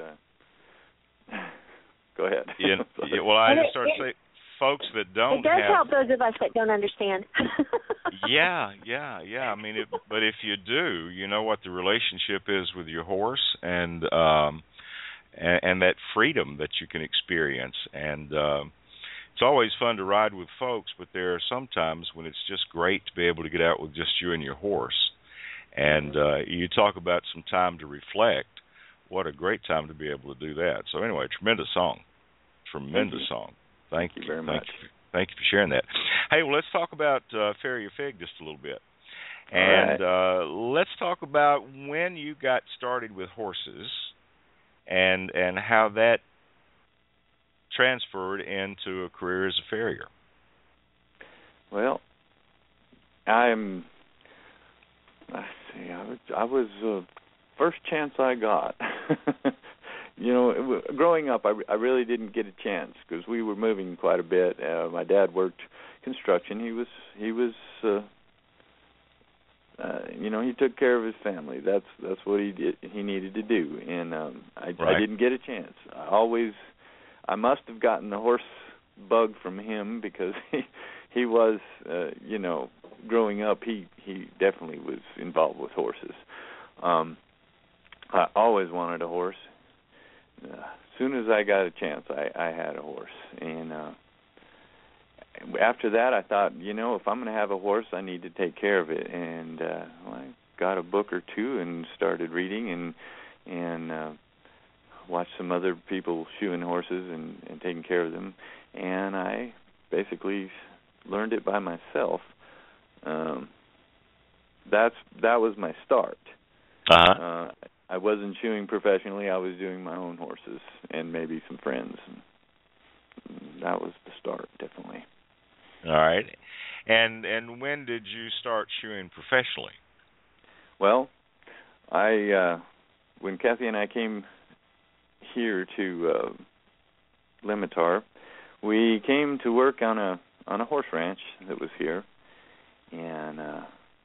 Uh, go ahead. Yeah, yeah, well, I just start saying, folks that don't. It does have, help those of us that don't understand. yeah, yeah, yeah. I mean, it, but if you do, you know what the relationship is with your horse, and um, and, and that freedom that you can experience, and. Um, It's always fun to ride with folks, but there are some times when it's just great to be able to get out with just you and your horse. And uh, you talk about some time to reflect. What a great time to be able to do that. So anyway, tremendous song. Tremendous Thank song. Thank, Thank you very thank much. You, thank you for sharing that. Hey, well, let's talk about uh, Farrier Fig just a little bit. All And right. uh, let's talk about when you got started with horses and and how that transferred into a career as a farrier. Well, I'm. Let's see. I was. I was uh, first chance I got. You know, it, w- growing up, I, I really didn't get a chance because we were moving quite a bit. Uh, my dad worked construction. He was. He was. Uh, uh, you know, he took care of his family. That's that's what he did. He needed to do, and um, I, Right. I didn't get a chance. I always. I must have gotten the horse bug from him because he he was. Uh, you know, growing up, he he definitely was involved with horses. Um, I always wanted a horse. Uh, as soon as I got a chance, I, I had a horse, and uh, after that, I thought, you know, if I'm going to have a horse, I need to take care of it, and uh, well, I got a book or two and started reading and and uh, watched some other people shoeing horses and, and taking care of them, and I basically learned it by myself. Um, that's that was my start. Uh-huh. Uh, I wasn't shoeing professionally. I was doing my own horses and maybe some friends. That was the start, definitely. All right. And and when did you start shoeing professionally? Well, I uh, when Kathy and I came here to uh, Limitar, we came to work on a on a horse ranch that was here, and uh,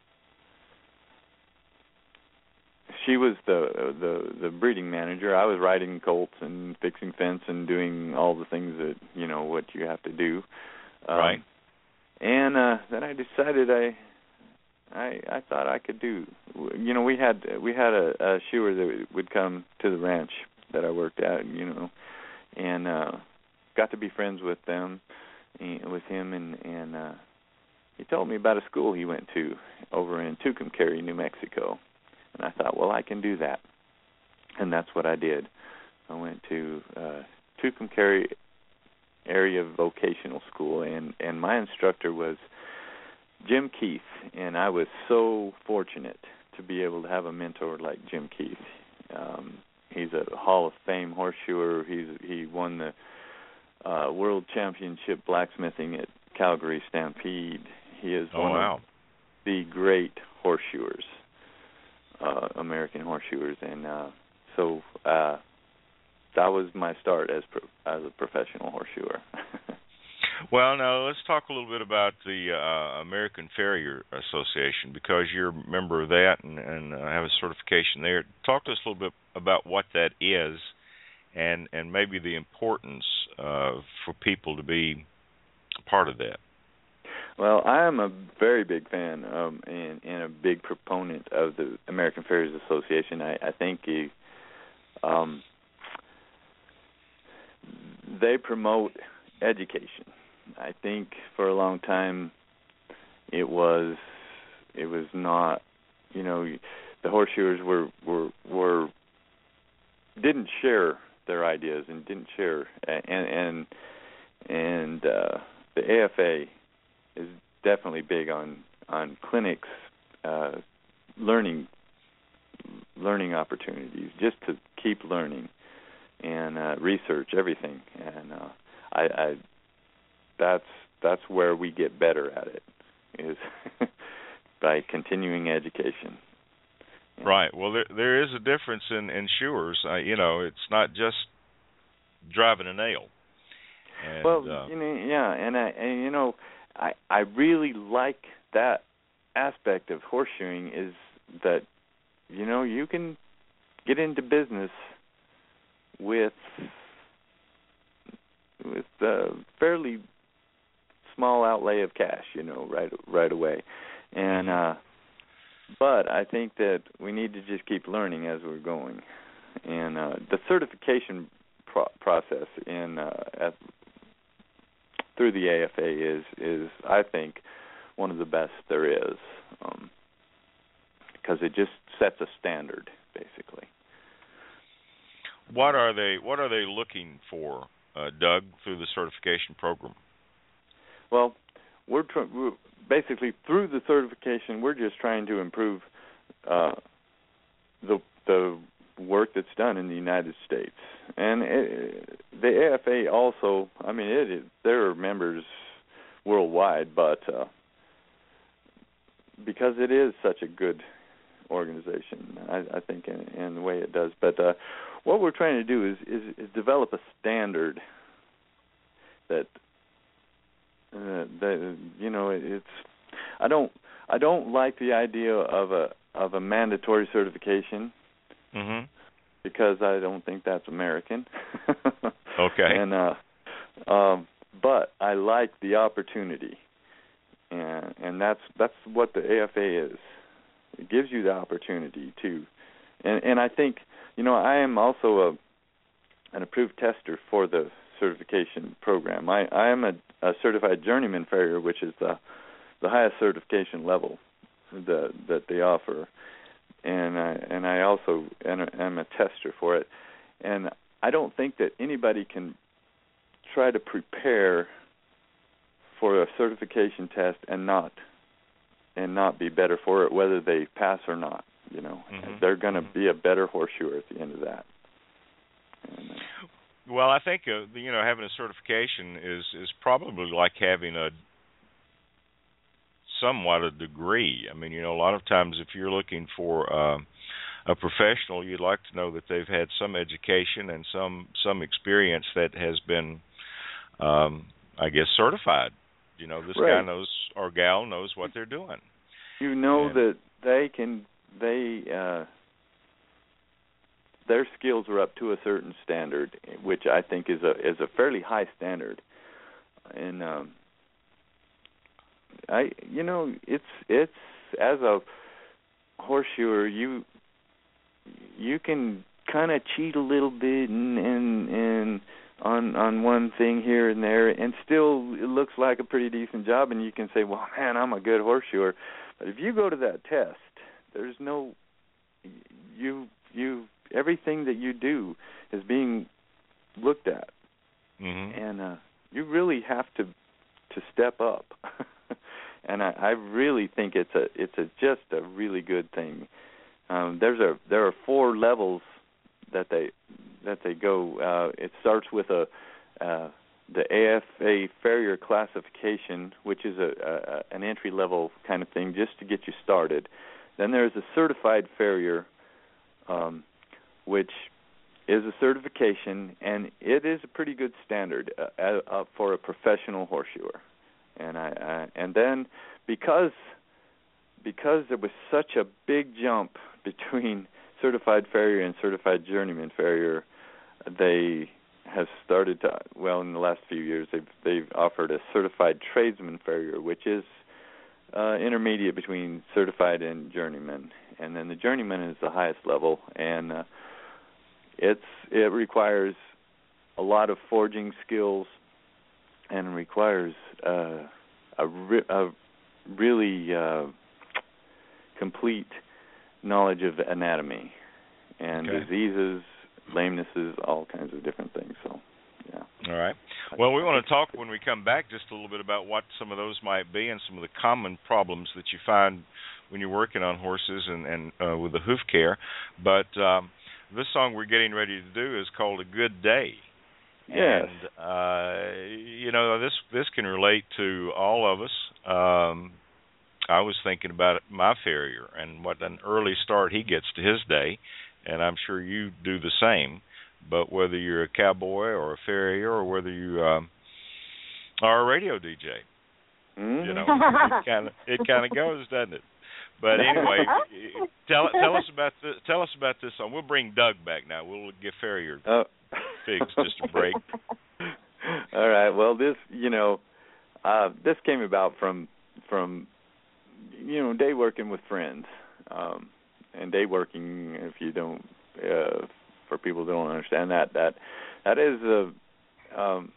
she was the the the breeding manager. I was riding colts and fixing fence and doing all the things that, you know, what you have to do. Um, Right. And uh, then I decided I, I I thought I could do. You know, we had we had a, a shoer that would come to the ranch that I worked at. You know, and uh, got to be friends with them, and, with him, and and uh, he told me about a school he went to over in Tucumcari, New Mexico. And I thought, well, I can do that. And that's what I did. I went to uh, Tucumcari Area Vocational School, and, and my instructor was Jim Keith. And I was so fortunate to be able to have a mentor like Jim Keith. Um, he's a Hall of Fame horseshoer. He's he won the uh, World Championship blacksmithing at Calgary Stampede. He is Oh, one wow. of the great horseshoers. Uh, American horseshoers, and uh, so uh, that was my start as pro- as a professional horseshoer. Well, now let's talk a little bit about the uh, American Farrier Association, because you're a member of that and, and uh, have a certification there. Talk to us a little bit about what that is, and and maybe the importance uh, for people to be a part of that. Well, I am a very big fan um, and, and a big proponent of the American Farriers Association. I, I think he, um, they promote education. I think for a long time it was it was not, you know, the horseshoers were were were didn't share their ideas and didn't share and and and uh, the A F A is definitely big on on clinics, uh, learning learning opportunities, just to keep learning and uh, research everything. And uh, I, I that's that's where we get better at it, is by continuing education. Right. Well, there there is a difference in in shoers. Uh, you know, it's not just driving a nail. And, well, uh, you know, yeah, and I and you know, I I really like that aspect of horseshoeing, is that, you know, you can get into business with with a fairly small outlay of cash, you know, right right away. And uh, but I think that we need to just keep learning as we're going. And uh, the certification pro- process in uh, at, through the A F A is is I think one of the best there is, um, because it just sets a standard, basically. What are they What are they looking for, uh, Doug, through the certification program? Well, we're, tr- we're basically through the certification, we're just trying to improve uh, the the work that's done in the United States. And it, the A F A also, I mean, it, it, there are members worldwide, but uh, because it is such a good organization, I, I think, in, in the way it does. But uh, what we're trying to do is, is, is develop a standard that, uh, that you know, it's. I don't, I don't like the idea of a of a mandatory certification. Mm-hmm. Because I don't think that's American. Okay. And uh, um, but I like the opportunity, and and that's that's what the A F A is. It gives you the opportunity to, and and I think you know I am also a an approved tester for the certification program. I I am a, a certified journeyman farrier, which is the the highest certification level that that they offer. And I and I also am a tester for it, and I don't think that anybody can try to prepare for a certification test and not and not be better for it, whether they pass or not. You know, mm-hmm. they're going to mm-hmm. be a better horseshoer at the end of that. And, uh, well, I think uh, you know having a certification is is probably like having a somewhat a degree. I mean, you know, a lot of times if you're looking for uh, a professional, you'd like to know that they've had some education and some some experience that has been, um, I guess, certified. You know, this right. guy knows or gal knows what they're doing. You know and, that they can they uh, their skills are up to a certain standard, which I think is a is a fairly high standard, and. Um, I, you know, it's it's as a horseshoer, you you can kind of cheat a little bit and, and and on on one thing here and there, and still it looks like a pretty decent job, and you can say, well, man, I'm a good horseshoer. But if you go to that test, there's no you you everything that you do is being looked at, mm-hmm. and uh, you really have to to step up. And I, I really think it's a it's a just a really good thing. Um, there's a there are four levels that they that they go. Uh, it starts with a uh, the A F A farrier classification, which is a, a an entry level kind of thing just to get you started. Then there's a certified farrier, um, which is a certification, and it is a pretty good standard uh, uh, for a professional horseshoer. And I, I and then because because there was such a big jump between certified farrier and certified journeyman farrier, they have started to well in the last few years they've they've offered a certified tradesman farrier, which is uh, intermediate between certified and journeyman, and then the journeyman is the highest level, and uh, it's it requires a lot of forging skills. And requires uh, a, re- a really uh, complete knowledge of anatomy and okay. diseases, lamenesses, all kinds of different things. So, yeah. All right. Well, we want to talk when we come back just a little bit about what some of those might be and some of the common problems that you find when you're working on horses and, and uh, with the hoof care. But um, this song we're getting ready to do is called A Good Day. Yes. And, uh, you know, this this can relate to all of us. Um, I was thinking about my farrier and what an early start he gets to his day, and I'm sure you do the same. But whether you're a cowboy or a farrier or whether you um, are a radio D J, mm-hmm. you know, it kind of it kind of goes, doesn't it? But anyway, tell tell us about this, tell us about this song. We'll bring Doug back now. We'll give Farrier oh. Figs just a break. All right. Well, this you know, uh, this came about from from you know day working with friends, um, and day working. If you don't, uh, for people who don't understand that, that that is a um,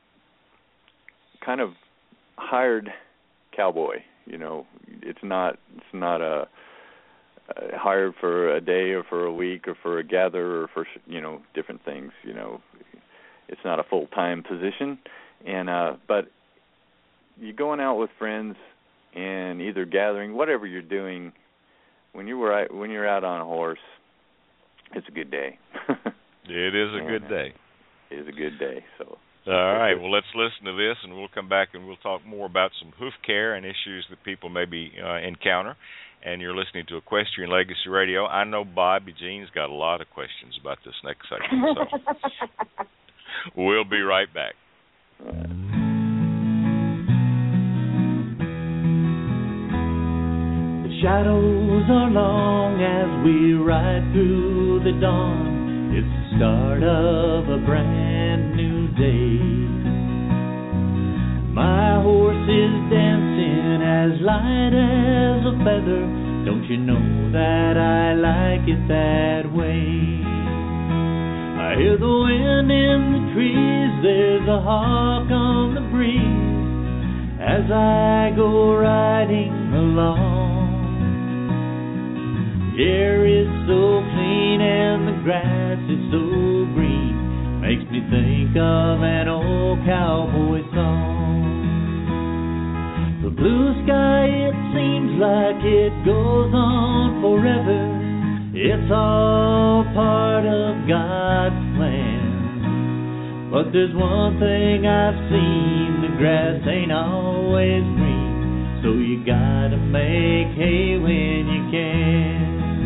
kind of hired cowboy. You know, it's not it's not a, a hired for a day or for a week or for a gather or for you know different things. You know, it's not a full time position, and uh, but you going out with friends and either gathering, whatever you're doing, when you were out, when you're out on a horse, it's a good day. It is a and, good day. It is a good day. So. All right. Well, let's listen to this, and we'll come back and we'll talk more about some hoof care and issues that people maybe uh, encounter. And you're listening to Equestrian Legacy Radio. I know Bobby Jean's got a lot of questions about this next segment. So we'll be right back. The shadows are long as we ride through the dawn. It's the start of a brand new day. My horse is dancing as light as a feather. Don't you know that I like it that way? I hear the wind in the trees, there's a hawk on the breeze as I go riding along. The air is so clean and the grass is so green, makes me think of an old cowboy song. The blue sky, it seems like it goes on forever. It's all part of God's plan. But there's one thing I've seen, the grass ain't always green, so you gotta make hay when you can.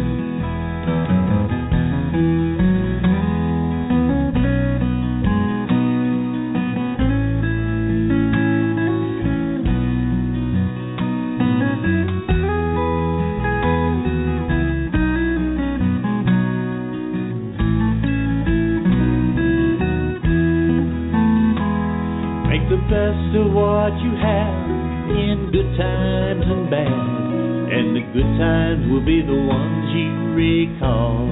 Best of what you have in good times and bad, and the good times will be the ones you recall.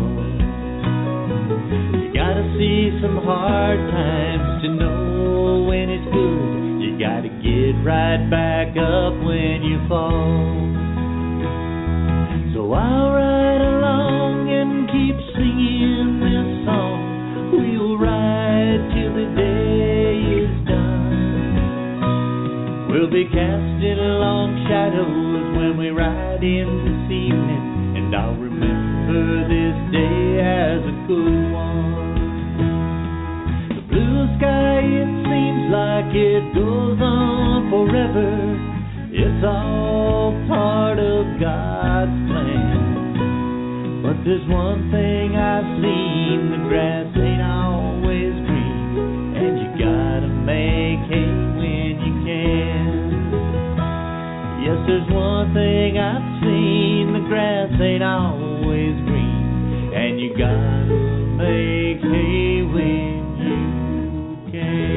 You gotta see some hard times to know when it's good. You gotta get right back up when you fall. So I'll ride along and keep singing this song. We'll ride till the day is done. We'll be casting long shadows when we ride in this evening, and I'll remember this day as a good one. The blue sky, it seems like it goes on forever. It's all part of God's plan. But there's one thing I've seen, the grass ain't always green, and you gotta make hay when you can. Yes, there's one thing I've seen, the grass ain't always green, and you gotta make hay when you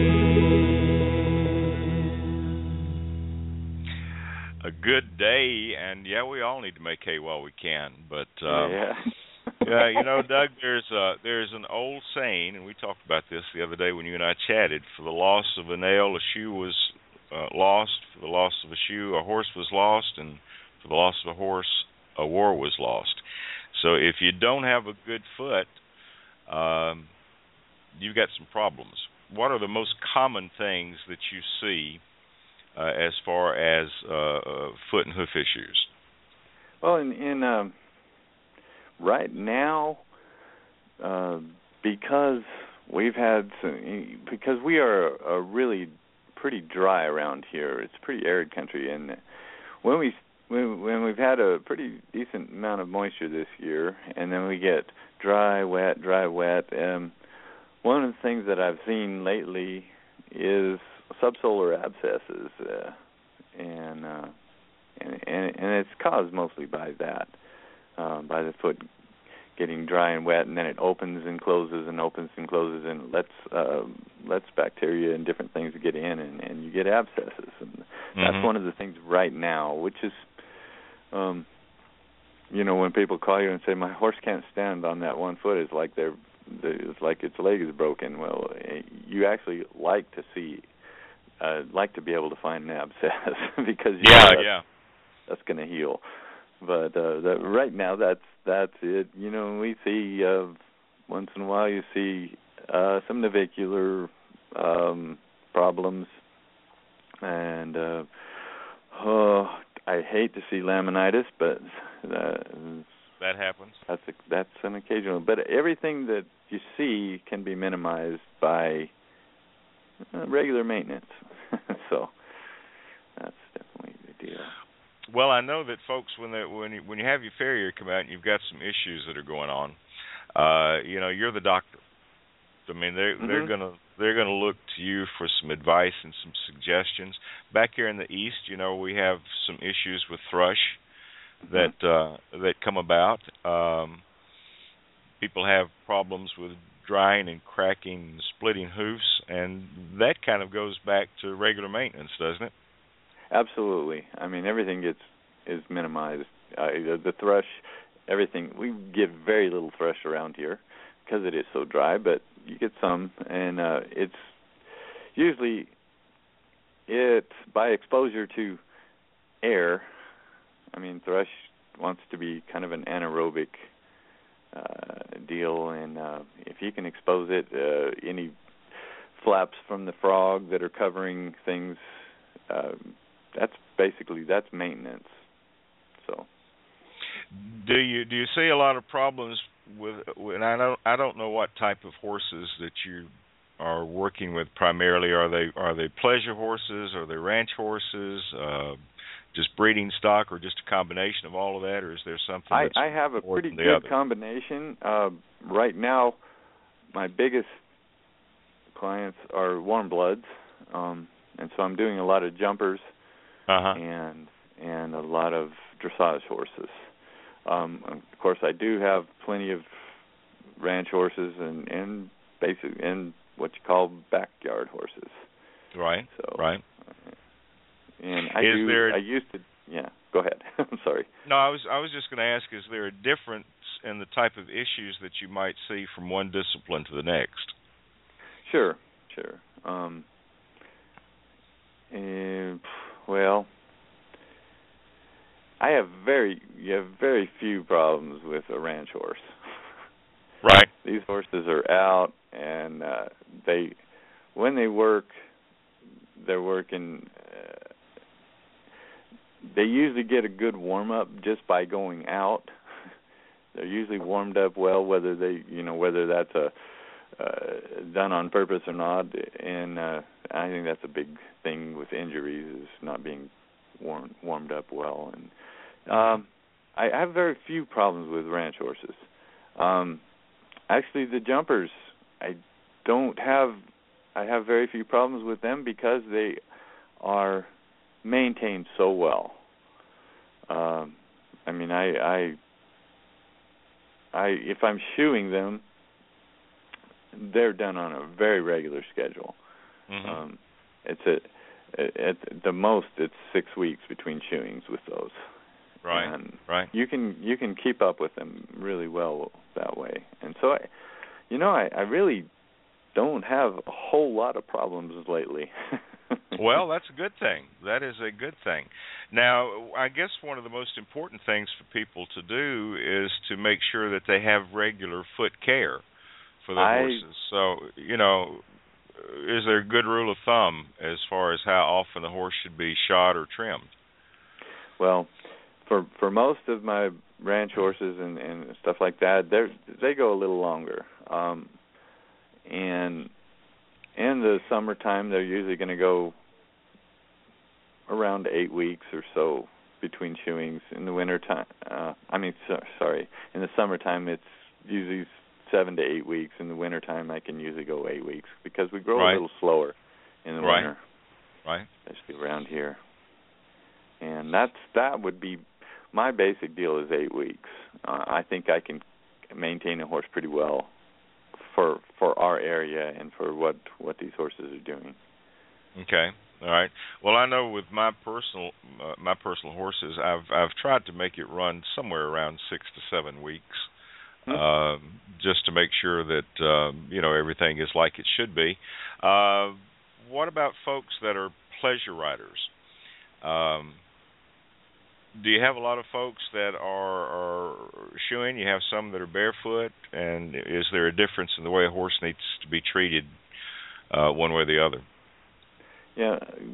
can. A good day, and yeah, we all need to make hay while we can, but um, yeah. yeah, you know, Doug, there's uh, there's an old saying, and we talked about this the other day when you and I chatted. For the loss of a nail, a shoe was uh, lost. For the loss of a shoe, a horse was lost, and for the loss of a horse, a war was lost. So if you don't have a good foot, um, you've got some problems. What are the most common things that you see uh, as far as uh, uh, foot and hoof issues? Well, in, in um, right now, uh, because we've had some, because we are a really pretty dry around here. It's a pretty arid country, and when we when, when we've had a pretty decent amount of moisture this year, and then we get dry, wet, dry, wet. Um, one of the things that I've seen lately is subsolar abscesses, uh, and, uh, and and and it's caused mostly by that, uh, by the foot getting dry and wet, and then it opens and closes and opens and closes and lets uh, lets bacteria and different things get in, and, and you get abscesses. And mm-hmm. that's one of the things right now, which is, um, you know, when people call you and say my horse can't stand on that one foot, it's like they're it's like its leg is broken. Well, you actually like to see, uh, like to be able to find an abscess because you yeah, know that's, yeah, that's going to heal. But uh, that, right now, that's that's it. You know, we see uh, once in a while you see uh, some navicular um, problems, and uh, oh, I hate to see laminitis, but uh, that happens. That's a, that's an occasional. But everything that you see can be minimized by uh, regular maintenance. So that's definitely the deal. Well, I know that folks, when they when you, when you have your farrier come out and you've got some issues that are going on, uh, you know, you're the doctor. I mean, they're mm-hmm. they're gonna they're gonna look to you for some advice and some suggestions. Back here in the east, you know, we have some issues with thrush that mm-hmm. uh, that come about. Um, people have problems with drying and cracking, and splitting hoofs, and that kind of goes back to regular maintenance, doesn't it? Absolutely. I mean, everything gets is minimized. Uh, the, the thrush, everything. We get very little thrush around here because it is so dry, but you get some, and uh, it's usually it's by exposure to air. I mean, thrush wants to be kind of an anaerobic uh, deal, and uh, if you can expose it, uh, any flaps from the frog that are covering things. Uh, That's basically that's maintenance. So, do you do you see a lot of problems with? And I don't I don't know what type of horses that you are working with primarily. Are they are they pleasure horses? Are they ranch horses? Uh, just breeding stock, or just a combination of all of that, or is there something? I, That's I have a more pretty than the good other? combination. Uh, right now, my biggest clients are warm bloods, um, and so I'm doing a lot of jumpers. Uh-huh. and and a lot of dressage horses. Um, of course, I do have plenty of ranch horses and and basic and what you call backyard horses. Right. So, right. And I is do. There, I used to. Yeah. Go ahead. I'm sorry. No, I was I was just going to ask: is there a difference in the type of issues that you might see from one discipline to the next? Sure. Sure. Um, and, Well, I have very you have very few problems with a ranch horse. Right. These horses are out, and uh, they when they work, they're working. Uh, they usually get a good warm up just by going out. They're usually warmed up well, whether they you know whether that's a uh, done on purpose or not, and uh, I think that's a big thing with injuries is not being warm, warmed up well. And um, I, I have very few problems with ranch horses. Um, actually, the jumpers, I don't have. I have very few problems with them because they are maintained so well. Um, I mean, I, I, I, if I'm shoeing them, they're done on a very regular schedule. Mm-hmm. Um, it's a, at the most it's six weeks between shoeings with those. Right. And right. You can you can keep up with them really well that way. And so, I, you know, I, I really don't have a whole lot of problems lately. Well, that's a good thing. That is a good thing. Now, I guess one of the most important things for people to do is to make sure that they have regular foot care for their I, horses. So, you know, is there a good rule of thumb as far as how often the horse should be shod or trimmed? Well, for for most of my ranch horses and, and stuff like that, they they go a little longer. Um, and in the summertime, they're usually going to go around eight weeks or so between shoeings. In the wintertime, uh, I mean, so, sorry, in the summertime, it's usually seven to eight weeks. In the wintertime, I can usually go eight weeks because we grow right. a little slower in the right. winter, right? especially around here. And that's that would be my basic deal is eight weeks. Uh, I think I can maintain a horse pretty well for for our area and for what, what these horses are doing. Okay, all right. Well, I know with my personal uh, my personal horses, I've I've tried to make it run somewhere around six to seven weeks, mm-hmm. uh, just to make sure that um, you know everything is like it should be. Uh, what about folks that are pleasure riders? Um, Do you have a lot of folks that are, are shoeing? You have some that are barefoot, and is there a difference in the way a horse needs to be treated, uh, one way or the other? Yeah, well,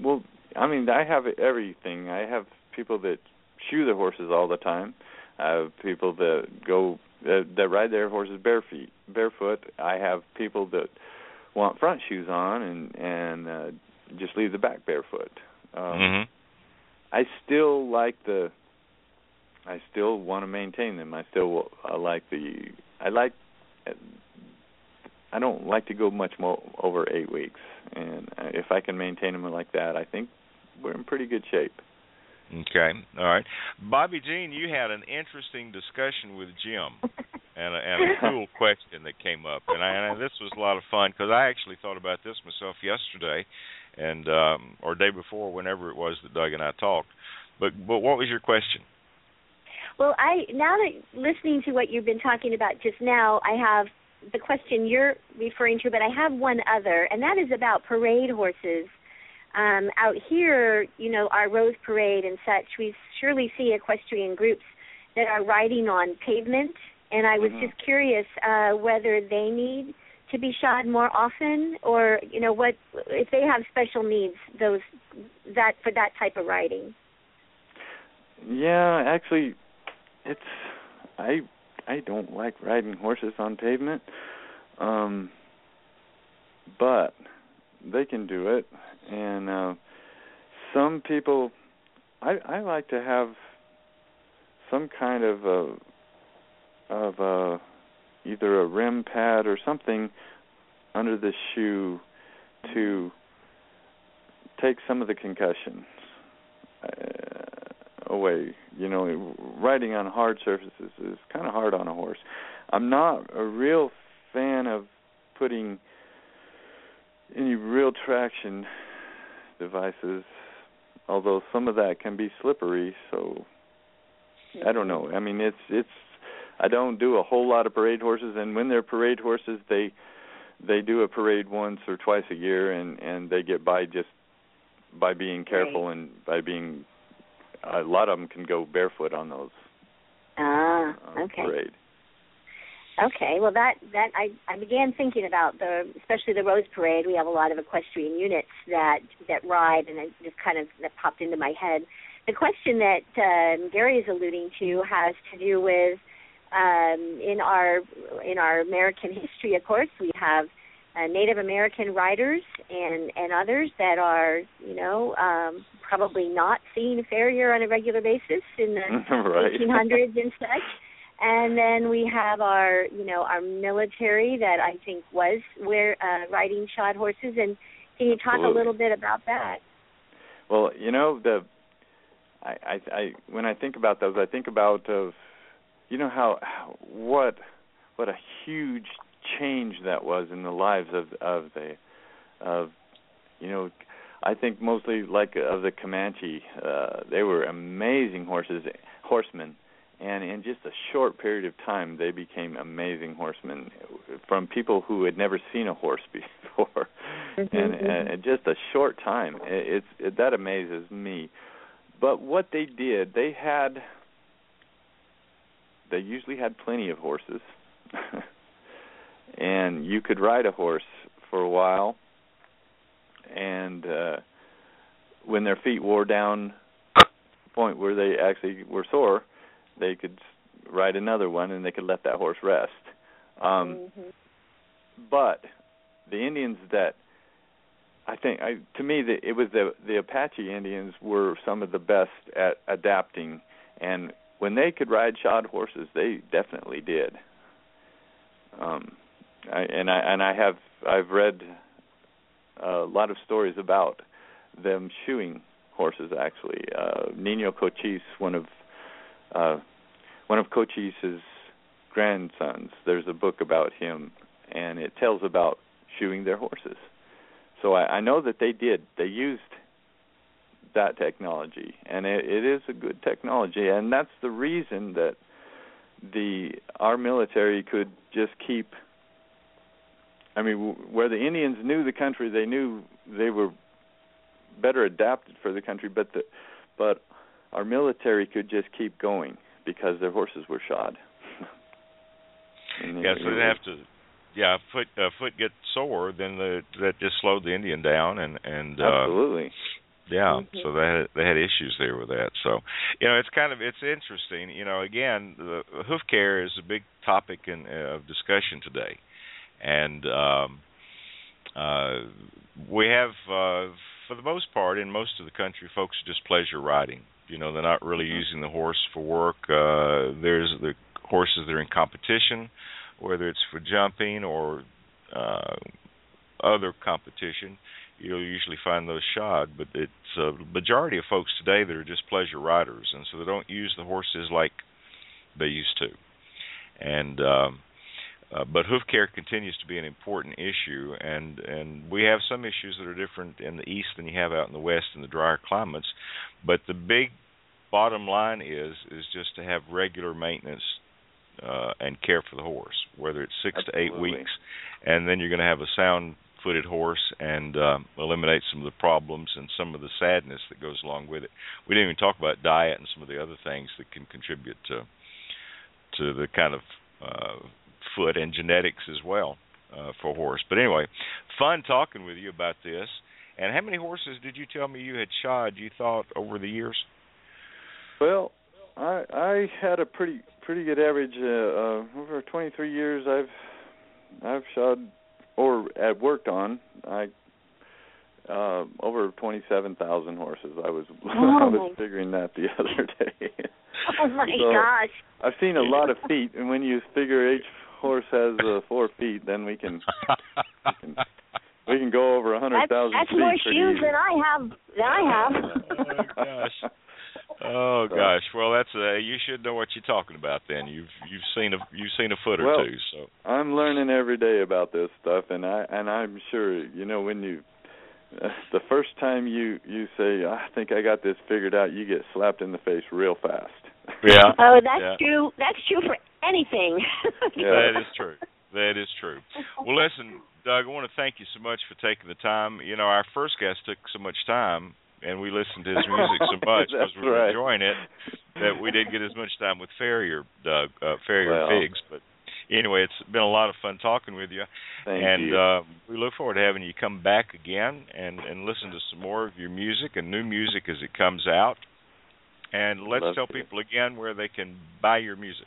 I mean, I have everything. I have people that shoe their horses all the time. I have people that go that, that ride their horses bare feet, barefoot. I have people that want front shoes on and and uh, just leave the back barefoot. Um, mm-hmm. I still like the. I still want to maintain them. I still I like the. I like. I don't like to go much more over eight weeks, and if I can maintain them like that, I think we're in pretty good shape. Okay, all right. Bobby Jean, you had an interesting discussion with Jim, and a, and a cool question that came up, and, I, and this was a lot of fun because I actually thought about this myself yesterday, and um, or day before, whenever it was that Doug and I talked. But but what was your question? Well, I now that listening to what you've been talking about just now, I have the question you're referring to, but I have one other, and that is about parade horses. Um, out here, you know, our Rose Parade and such, we surely see equestrian groups that are riding on pavement, and I was mm-hmm. just curious uh, whether they need to be shod more often, or you know, what if they have special needs those that for that type of riding. Yeah, actually, it's I I don't like riding horses on pavement, um, but they can do it. And uh, some people, I, I like to have some kind of a, of a, either a rim pad or something under the shoe to take some of the concussions uh, away. You know, riding on hard surfaces is kind of hard on a horse. I'm not a real fan of putting any real traction devices, although some of that can be slippery, so I don't know. I mean, it's it's I don't do a whole lot of parade horses, and when they're parade horses, they they do a parade once or twice a year, and, and they get by just by being careful right. and by being a lot of them can go barefoot on those. Ah, uh, okay. Parade. Okay, well that, that I, I began thinking about the especially the Rose Parade. We have a lot of equestrian units that that ride, and it just kind of that popped into my head. The question that um, Gary is alluding to has to do with um, in our in our American history. Of course, we have uh, Native American riders and and others that are you know um, probably not seeing a farrier on a regular basis in the right. eighteen hundreds and such. And then we have our, you know, our military that I think was where uh, riding shod horses. And can you talk Absolutely. a little bit about that? Well, you know, the I, I, I when I think about those, I think about of, you know how, how what what a huge change that was in the lives of of the of you know. I think mostly like of the Comanche. Uh, they were amazing horses, horsemen. And in just a short period of time, they became amazing horsemen from people who had never seen a horse before. Mm-hmm. And, and in just a short time, it, it's it, that amazes me. But what they did, they had, they usually had plenty of horses. And you could ride a horse for a while. And uh, when their feet wore down to the point where they actually were sore, they could ride another one, and they could let that horse rest. Um, mm-hmm. But the Indians that I think, I, to me, the, it was the the Apache Indians were some of the best at adapting, and when they could ride shod horses, they definitely did. Um, I, and I and I have I've read a lot of stories about them shoeing horses. Actually, uh, Nino Cochise, one of Uh, one of Cochise's grandsons, there's a book about him, and it tells about shoeing their horses. So I, I know that they did. They used that technology, and it, it is a good technology, and that's the reason that the our military could just keep. I mean, w- where the Indians knew the country, they knew they were better adapted for the country, but the but our military could just keep going because their horses were shod. Yeah, so they have to, yeah, foot uh, foot get sore, then the, that just slowed the Indian down, and and absolutely, uh, Yeah, Mm-hmm. so they had, they had issues there with that. So, you know, it's kind of it's interesting. You know, again, the hoof care is a big topic in, uh, of discussion today, and um, uh, we have, uh, for the most part, in most of the country, folks are just pleasure riding. You know, they're not really Mm-hmm. using the horse for work. Uh, there's the horses that are in competition, whether it's for jumping or uh, other competition. You'll usually find those shod, but it's a majority of folks today that are just pleasure riders, and so they don't use the horses like they used to. And um, uh, but hoof care continues to be an important issue, and and we have some issues that are different in the east than you have out in the west in the drier climates. But the big bottom line is is just to have regular maintenance uh, and care for the horse, whether it's six Absolutely. to eight weeks, and then you're going to have a sound footed horse and uh, eliminate some of the problems and some of the sadness that goes along with it. We didn't even talk about diet and some of the other things that can contribute to to the kind of uh, foot and genetics as well uh, for a horse. But anyway, fun talking with you about this. And how many horses did you tell me you had shod, you thought, over the years? Well, I I had a pretty pretty good average uh, uh, over twenty-three years. I've I've shod or had worked on I uh, over twenty-seven thousand horses. I was Oh I was my- figuring that the other day. Oh my So, gosh! I've seen a lot of feet, and when you figure each horse has uh, four feet, then we can we can, we can go over a hundred That's, thousand that's feet. more pretty shoes easy. than I have. Than I have. Oh gosh. Oh So- gosh. Well, that's uh, you should know what you're talking about. Then you've you've seen a you've seen a foot or Well, two. So I'm learning every day about this stuff, and I and I'm sure you know when you uh, the first time you you say I think I got this figured out, you get slapped in the face real fast. yeah. Oh, that's Yeah. true. That's true for anything. That is true. That is true. Well, listen, Doug, I want to thank you so much for taking the time. You know, our first guest took so much time, and we listened to his music so much because That's we were right. enjoying it, that we didn't get as much time with Farrier, Doug, uh, Farrier Well. Figs. But anyway, it's been a lot of fun talking with you. Thank and you. uh, we look forward to having you come back again and, and listen to some more of your music and new music as it comes out. And let's Love tell to. people again where they can buy your music.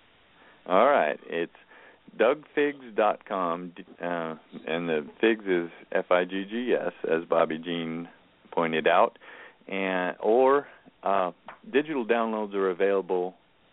All right, it's doug figs dot com, uh, and the Figs is F I G G S, as Bobby Jean pointed out, and or uh, digital downloads are available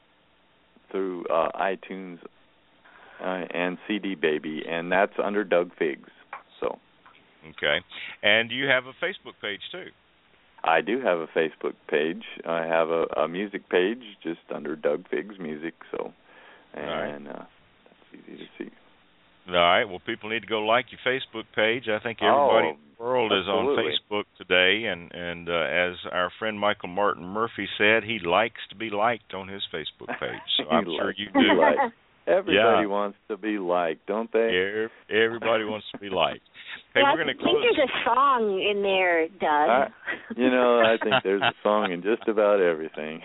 through uh, iTunes uh, and C D Baby, and that's under Doug Figs. So Okay. And you have a Facebook page, too. I do have a Facebook page. I have a, a music page just under Doug Figs Music. So, and uh, that's easy to see. All right. Well, people need to go like your Facebook page. I think everybody Oh, in the world is on absolutely. Facebook today. And, and uh, as our friend Michael Martin Murphy said, he likes to be liked on his Facebook page. So He I'm sure likes you to be do. liked. Everybody Yeah. wants to be liked, don't they? Every- Everybody wants to be liked. Hey, yeah, we're going I to think close. there's a song in there, Doug. I, you know, I think there's a song in just about everything.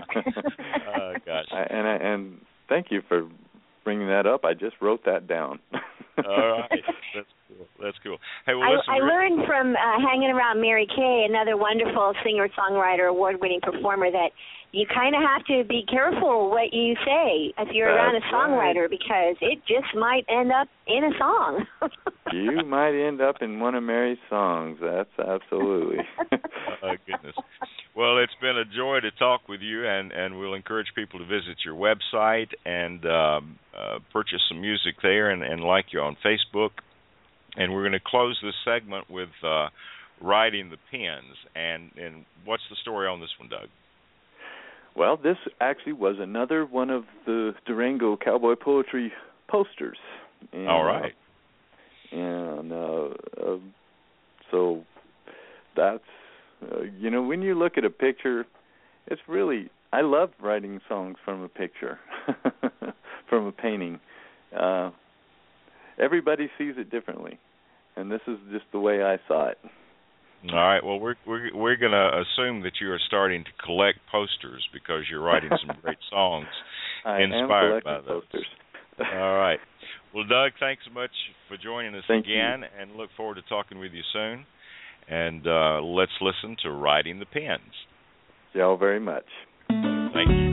Oh, gosh. I, and I, and thank you for bringing that up. I just wrote that down. All right. That's cool. That's cool. Hey, well, I, listen. I we're- learned from uh, hanging around Mary Kay, another wonderful singer-songwriter, award-winning performer, that you kind of have to be careful what you say if you're around a That's songwriter because it just might end up in a song. You might end up in one of Mary's songs. That's absolutely. Oh, goodness. Well, it's been a joy to talk with you, and, and we'll encourage people to visit your website and um, uh, purchase some music there and, and like you on Facebook. And we're going to close this segment with uh, Riding the Pins. And, and what's the story on this one, Doug? Well, this actually was another one of the Durango Cowboy Poetry posters. And, All right. Uh, and uh, uh, so that's, uh, you know, when you look at a picture, it's really, I love writing songs from a picture, from a painting. Uh, everybody sees it differently, and this is just the way I saw it. All right. Well, we're we're we're going to assume that you are starting to collect posters because you're writing some great songs I inspired am by collecting those. posters. All right. Well, Doug, thanks so much for joining us Thank again, and look forward to talking with you soon. And uh, let's listen to Riding the Pins. Thank you all very much. Thank you.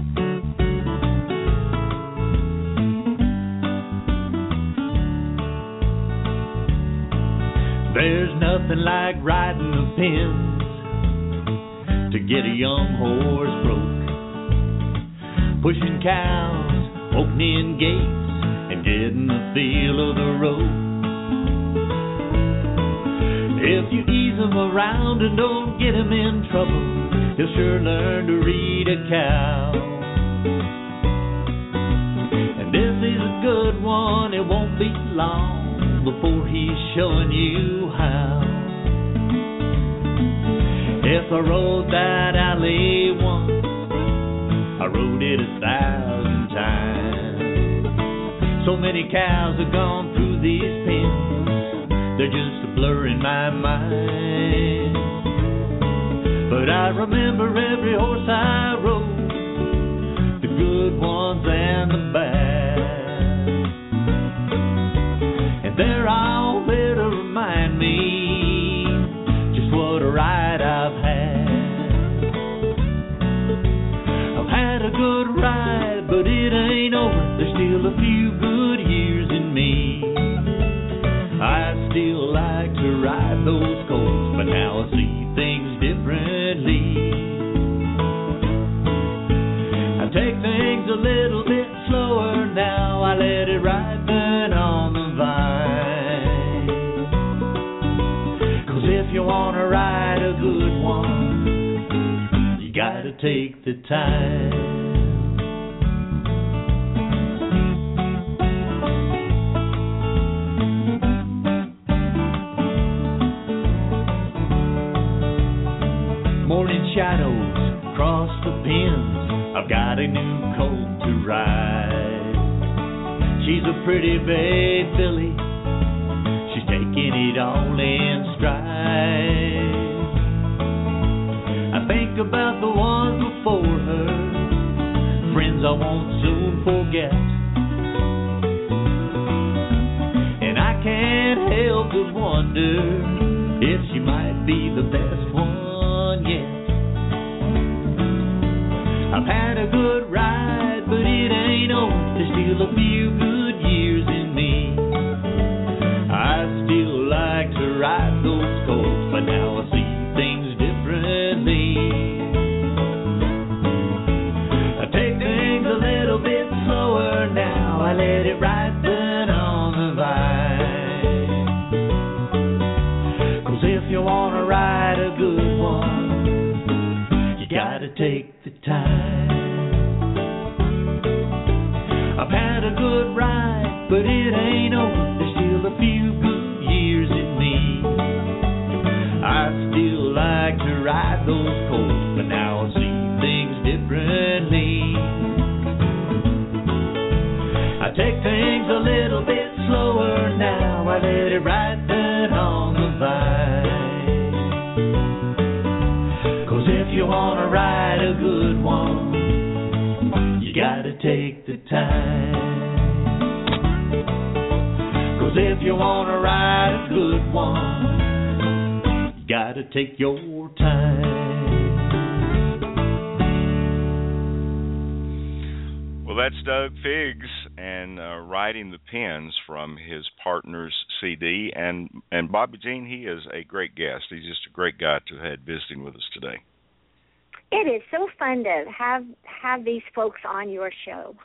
There's nothing like riding the pins to get a young horse broke. Pushing cows, opening gates, and getting the feel of the road. If you ease him around and don't get him in trouble, he'll sure learn to read a cow. And if he's a good one, it won't be long before he's showing you how. If I rode that alley once, I rode it a thousand times. So many cows have gone through these pins, they're just a blur in my mind. But I remember every horse I rode, the good ones and the bad. They're all there to remind me just what a ride I've had. I've had a good ride, but it ain't over. There's still a few good years in me. I still like to ride those colts, but now I see things differently. I take things a little bit slower now. I let it ride then on the vine. If you want to ride a good one, you gotta take the time. Morning shadows cross the pins, I've got a new colt to ride. She's a pretty bay filly, taking it all in stride. I think about the ones before her, friends I won't soon forget. And I can't help but wonder if she might be the best one yet. I've had a good ride, but it ain't over. There's still a few good years in me. I still like to ride those colts, but now I see things differently. I take things a little bit slower now. I let it ride then on the vine. 'Cause if you want to ride a good one, you gotta take the time. I've had a good ride, but it ain't over. There's still a few good years in me. I still like to ride those colts, but now I see things differently. I take things a little bit slower now. I let it ride then on the vine. 'Cause if you want to ride a good one, you gotta take the time. 'Cause if you want to ride a good one, you gotta take your time. Well, that's Doug Figgs and uh, Riding the Pins from his Partners C D. And, and Bobby Jean, he is a great guest. He's just a great guy to have visiting with us today. It is so fun to have have these folks on your show.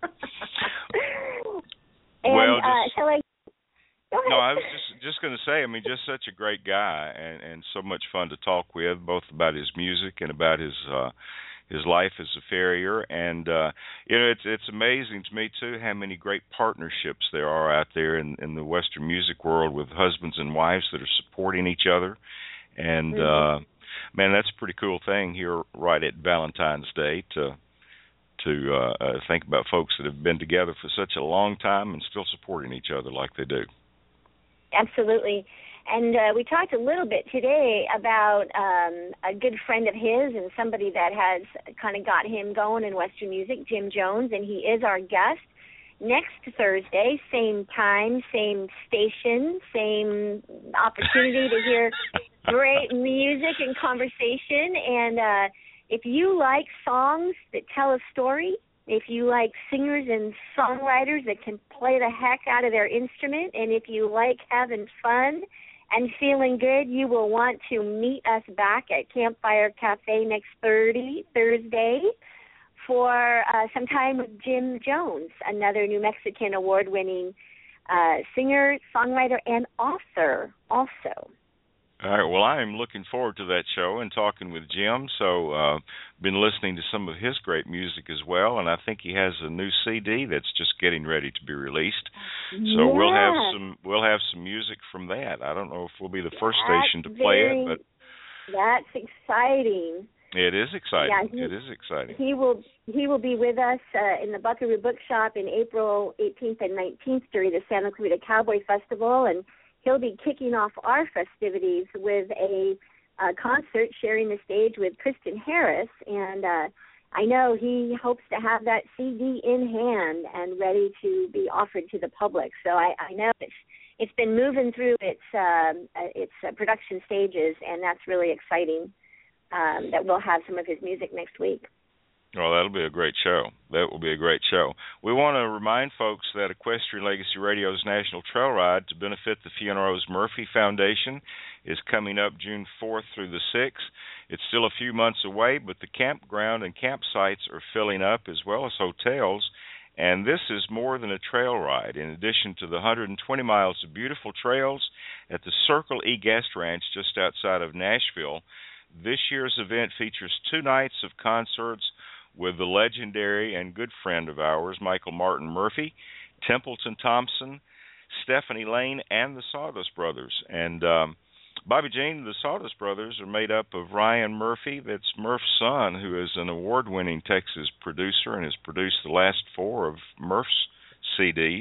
and, well, uh, just, shall I? Go ahead. No, I was just just going to say, I mean, just such a great guy, and, and so much fun to talk with, both about his music and about his uh, his life as a farrier. And uh, you know, it's it's amazing to me too how many great partnerships there are out there in, in the Western music world with husbands and wives that are supporting each other. And mm-hmm. uh, man, that's a pretty cool thing here right at Valentine's Day to to uh, uh, think about folks that have been together for such a long time and still supporting each other like they do. Absolutely. And uh, we talked a little bit today about um, a good friend of his and somebody that has kind of got him going in Western music, Jim Jones, and he is our guest next Thursday, same time, same station, same opportunity to hear great music and conversation. And uh, if you like songs that tell a story, if you like singers and songwriters that can play the heck out of their instrument, and if you like having fun and feeling good, you will want to meet us back at Campfire Cafe next Thursday, Thursday for uh, some time with Jim Jones, another New Mexican award-winning uh, singer, songwriter, and author also. All right, well, I am looking forward to that show and talking with Jim. So uh been listening to some of his great music as well, and I think he has a new C D that's just getting ready to be released. So yeah. we'll have some we'll have some music from that. I don't know if we'll be the first that's station to play very, it, but that's exciting. It is exciting. Yeah, he, it is exciting. He will he will be with us uh, in the Buckaroo Bookshop in April eighteenth and nineteenth during the Santa Clarita Cowboy Festival, and he'll be kicking off our festivities with a, a concert, sharing the stage with Kristen Harris. And uh, I know he hopes to have that C D in hand and ready to be offered to the public. So I, I know it's, it's been moving through its, um, uh, its uh, production stages, and that's really exciting um, that we'll have some of his music next week. Well, that'll be a great show. That will be a great show. We want to remind folks that Equestrian Legacy Radio's National Trail Ride to benefit the Fiona Rose Murphy Foundation is coming up June fourth through the sixth. It's still a few months away, but the campground and campsites are filling up as well as hotels, and this is more than a trail ride. In addition to the one hundred twenty miles of beautiful trails at the Circle E Guest Ranch just outside of Nashville, this year's event features two nights of concerts with the legendary and good friend of ours, Michael Martin Murphey, Templeton Thompson, Stephanie Lane, and the Sawdust Brothers. And um, Bobby Jean, the Sawdust Brothers are made up of Ryan Murphy, that's Murph's son, who is an award-winning Texas producer and has produced the last four of Murph's C Ds,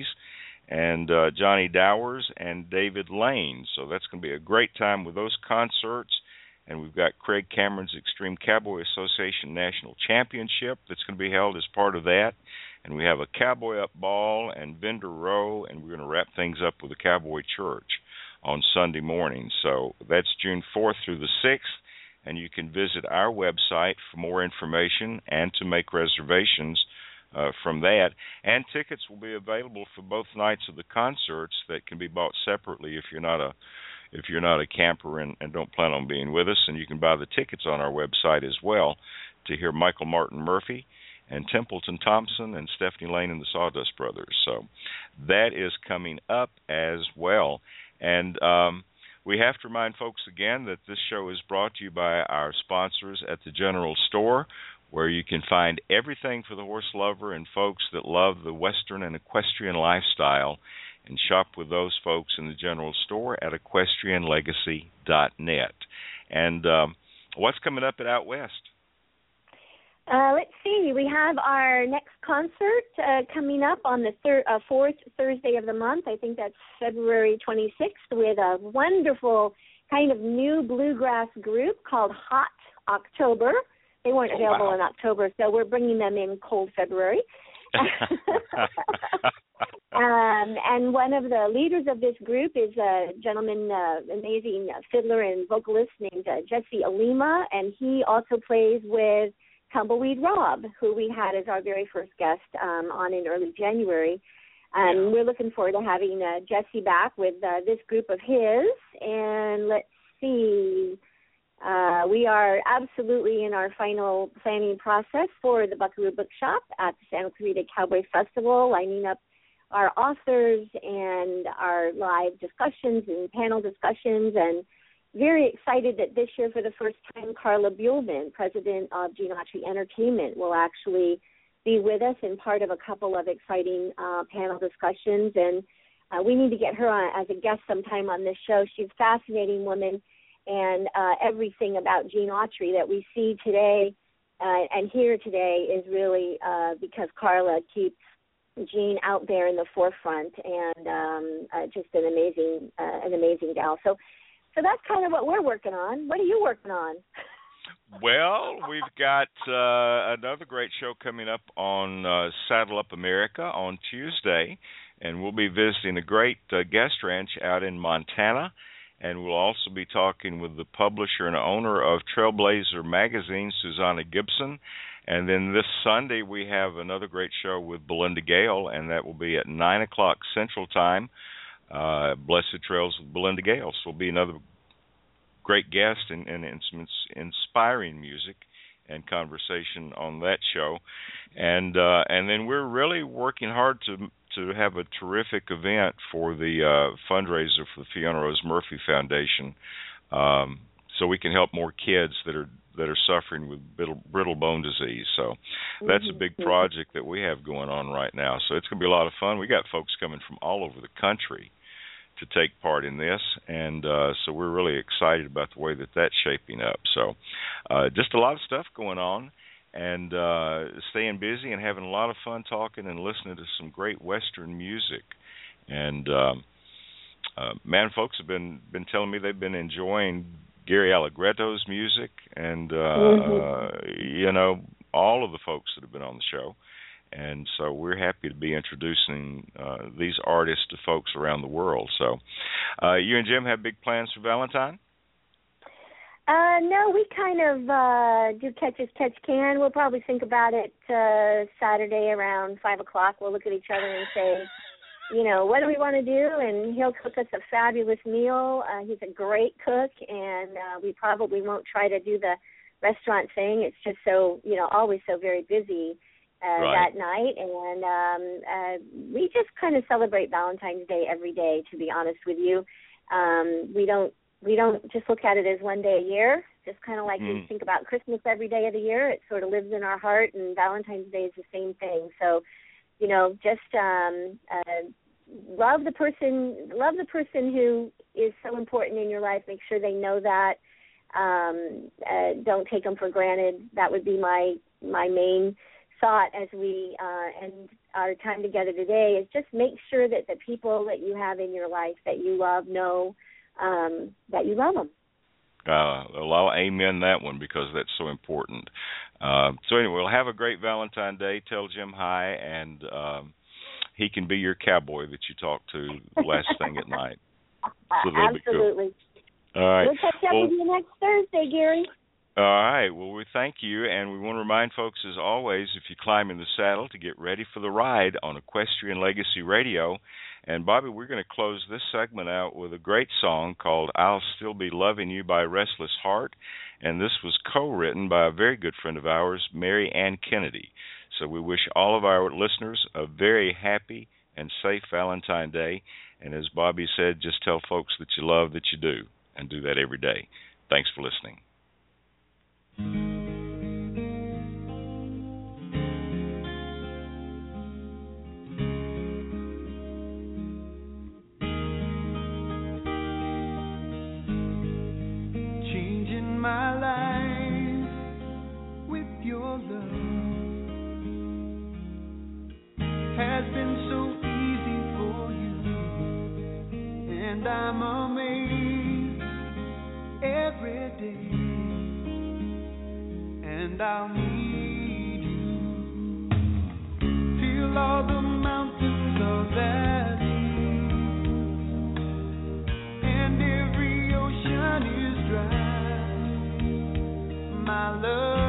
and uh, Johnny Dowers and David Lane. So that's going to be a great time with those concerts. And we've got Craig Cameron's Extreme Cowboy Association National Championship that's going to be held as part of that. And we have a Cowboy Up Ball and Vendor Row, and we're going to wrap things up with a Cowboy Church on Sunday morning. So that's June fourth through the sixth, and you can visit our website for more information and to make reservations uh, from that. And tickets will be available for both nights of the concerts that can be bought separately if you're not a if you're not a camper and, and don't plan on being with us. And you can buy the tickets on our website as well to hear Michael Martin Murphy and Templeton Thompson and Stephanie Lane and the Sawdust Brothers. So that is coming up as well. And um, we have to remind folks again that this show is brought to you by our sponsors at the General Store, where you can find everything for the horse lover and folks that love the Western and equestrian lifestyle, and shop with those folks in the General Store at equestrian legacy dot net. And um, what's coming up at Out West? Uh, let's see. We have our next concert uh, coming up on the thir- uh, fourth Thursday of the month. I think that's February twenty-sixth, with a wonderful kind of new bluegrass group called Hot October. They weren't oh, available wow. in October, so we're bringing them in cold February. um, and one of the leaders of this group is a gentleman, uh, amazing fiddler and vocalist named uh, Jesse Alima, and he also plays with Tumbleweed Rob, who we had as our very first guest um, on in early January. And um, we're looking forward to having uh, Jesse back with uh, this group of his. And let's see. Uh, we are absolutely in our final planning process for the Buckaroo Bookshop at the Santa Clarita Cowboy Festival, lining up our authors and our live discussions and panel discussions, and very excited that this year for the first time Carla Buellman, president of Gene Autry Entertainment, will actually be with us and part of a couple of exciting uh, panel discussions, and uh, we need to get her on as a guest sometime on this show. She's a fascinating woman. And uh, everything about Gene Autry that we see today uh, and hear today is really uh, because Carla keeps Gene out there in the forefront, and um, uh, just an amazing, uh, an amazing gal. So, so that's kind of what we're working on. What are you working on? Well, we've got uh, another great show coming up on uh, Saddle Up America on Tuesday, and we'll be visiting a great uh, guest ranch out in Montana. And we'll also be talking with the publisher and owner of Trailblazer Magazine, Susanna Gibson. And then this Sunday we have another great show with Belinda Gale, and that will be at nine o'clock Central Time. Uh, Blessed Trails with Belinda Gale. So will be another great guest and, and, and some inspiring music and conversation on that show. And uh, and then we're really working hard to to have a terrific event for the uh, fundraiser for the Fiona Rose Murphy Foundation, um, so we can help more kids that are that are suffering with brittle, brittle bone disease. So that's a big project that we have going on right now. So it's going to be a lot of fun. We got folks coming from all over the country to take part in this, and uh, so we're really excited about the way that that's shaping up. So uh, just a lot of stuff going on, and uh, staying busy and having a lot of fun talking and listening to some great Western music. And um, uh, man, folks have been been telling me they've been enjoying Gary Allegretto's music, and uh, mm-hmm. uh, you know, all of the folks that have been on the show. And so we're happy to be introducing uh, these artists to folks around the world. So uh, you and Jim have big plans for Valentine? Uh, no, we kind of uh, do catch as catch can. We'll probably think about it uh, Saturday around five o'clock. We'll look at each other and say, you know, what do we want to do? And he'll cook us a fabulous meal. Uh, he's a great cook, and uh, we probably won't try to do the restaurant thing. It's just so, you know, always so very busy. Uh, right. That night, and um, uh, we just kind of celebrate Valentine's Day every day. To be honest with you, um, we don't we don't just look at it as one day a year. Just kind of like mm. we think about Christmas every day of the year. It sort of lives in our heart, and Valentine's Day is the same thing. So, you know, just um, uh, love the person, love the person who is so important in your life. Make sure they know that. Um, uh, don't take them for granted. That would be my my main thought as we uh, end our time together today, is just make sure that the people that you have in your life that you love know um, that you love them. Uh, well, I'll amen that one, because that's so important. Uh, so anyway, we'll have a great Valentine's Day. Tell Jim hi, and um, he can be your cowboy that you talk to last thing at night. So Absolutely. Cool. All right. We'll catch up well, with you next Thursday, Gary. All right. Well, we thank you, and we want to remind folks, as always, if you climb in the saddle, to get ready for the ride on Equestrian Legacy Radio. And, Bobby, we're going to close this segment out with a great song called I'll Still Be Loving You by Restless Heart, and this was co-written by a very good friend of ours, Mary Ann Kennedy. So we wish all of our listeners a very happy and safe Valentine's Day, and as Bobby said, just tell folks that you love that you do, and do that every day. Thanks for listening. Changing my life with your love has been so easy for you, and I'm amazed every day. And I'll need you. Feel all the mountains of that and every ocean is dry. My love,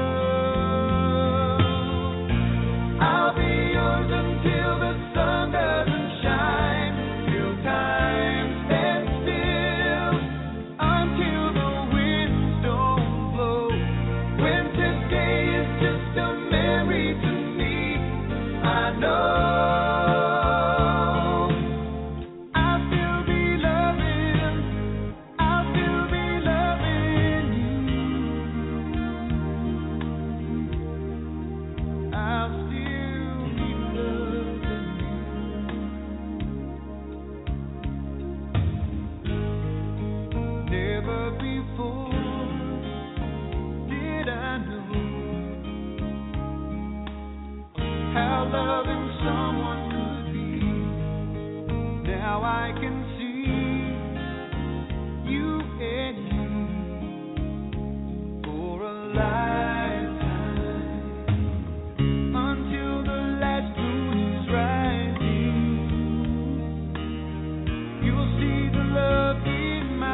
I'll be yours until the sun doesn't shine, till time stands still, until the winds don't blow. When today is just a memory to me, I know I'll still be loving, I'll still be loving you. I'll still be loving you. Never before did I know how loving someone could be. Now I can see you and me for a lifetime, until the last moon is rising. You'll see the love in my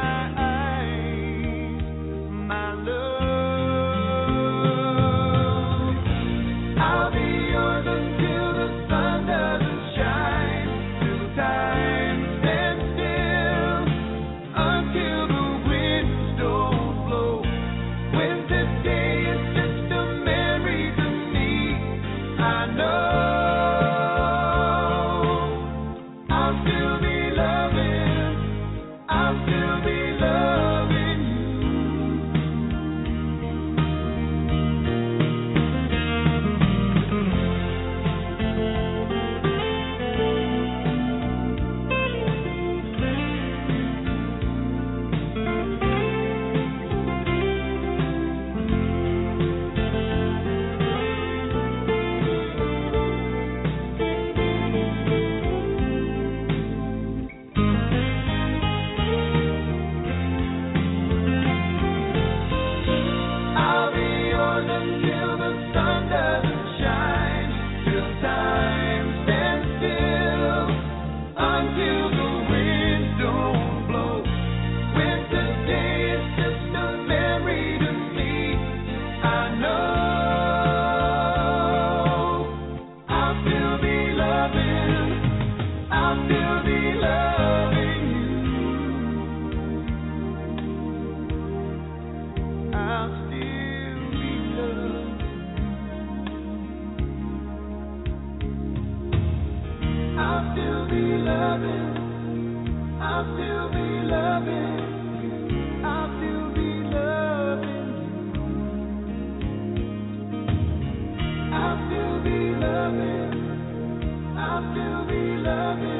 I'll still be loving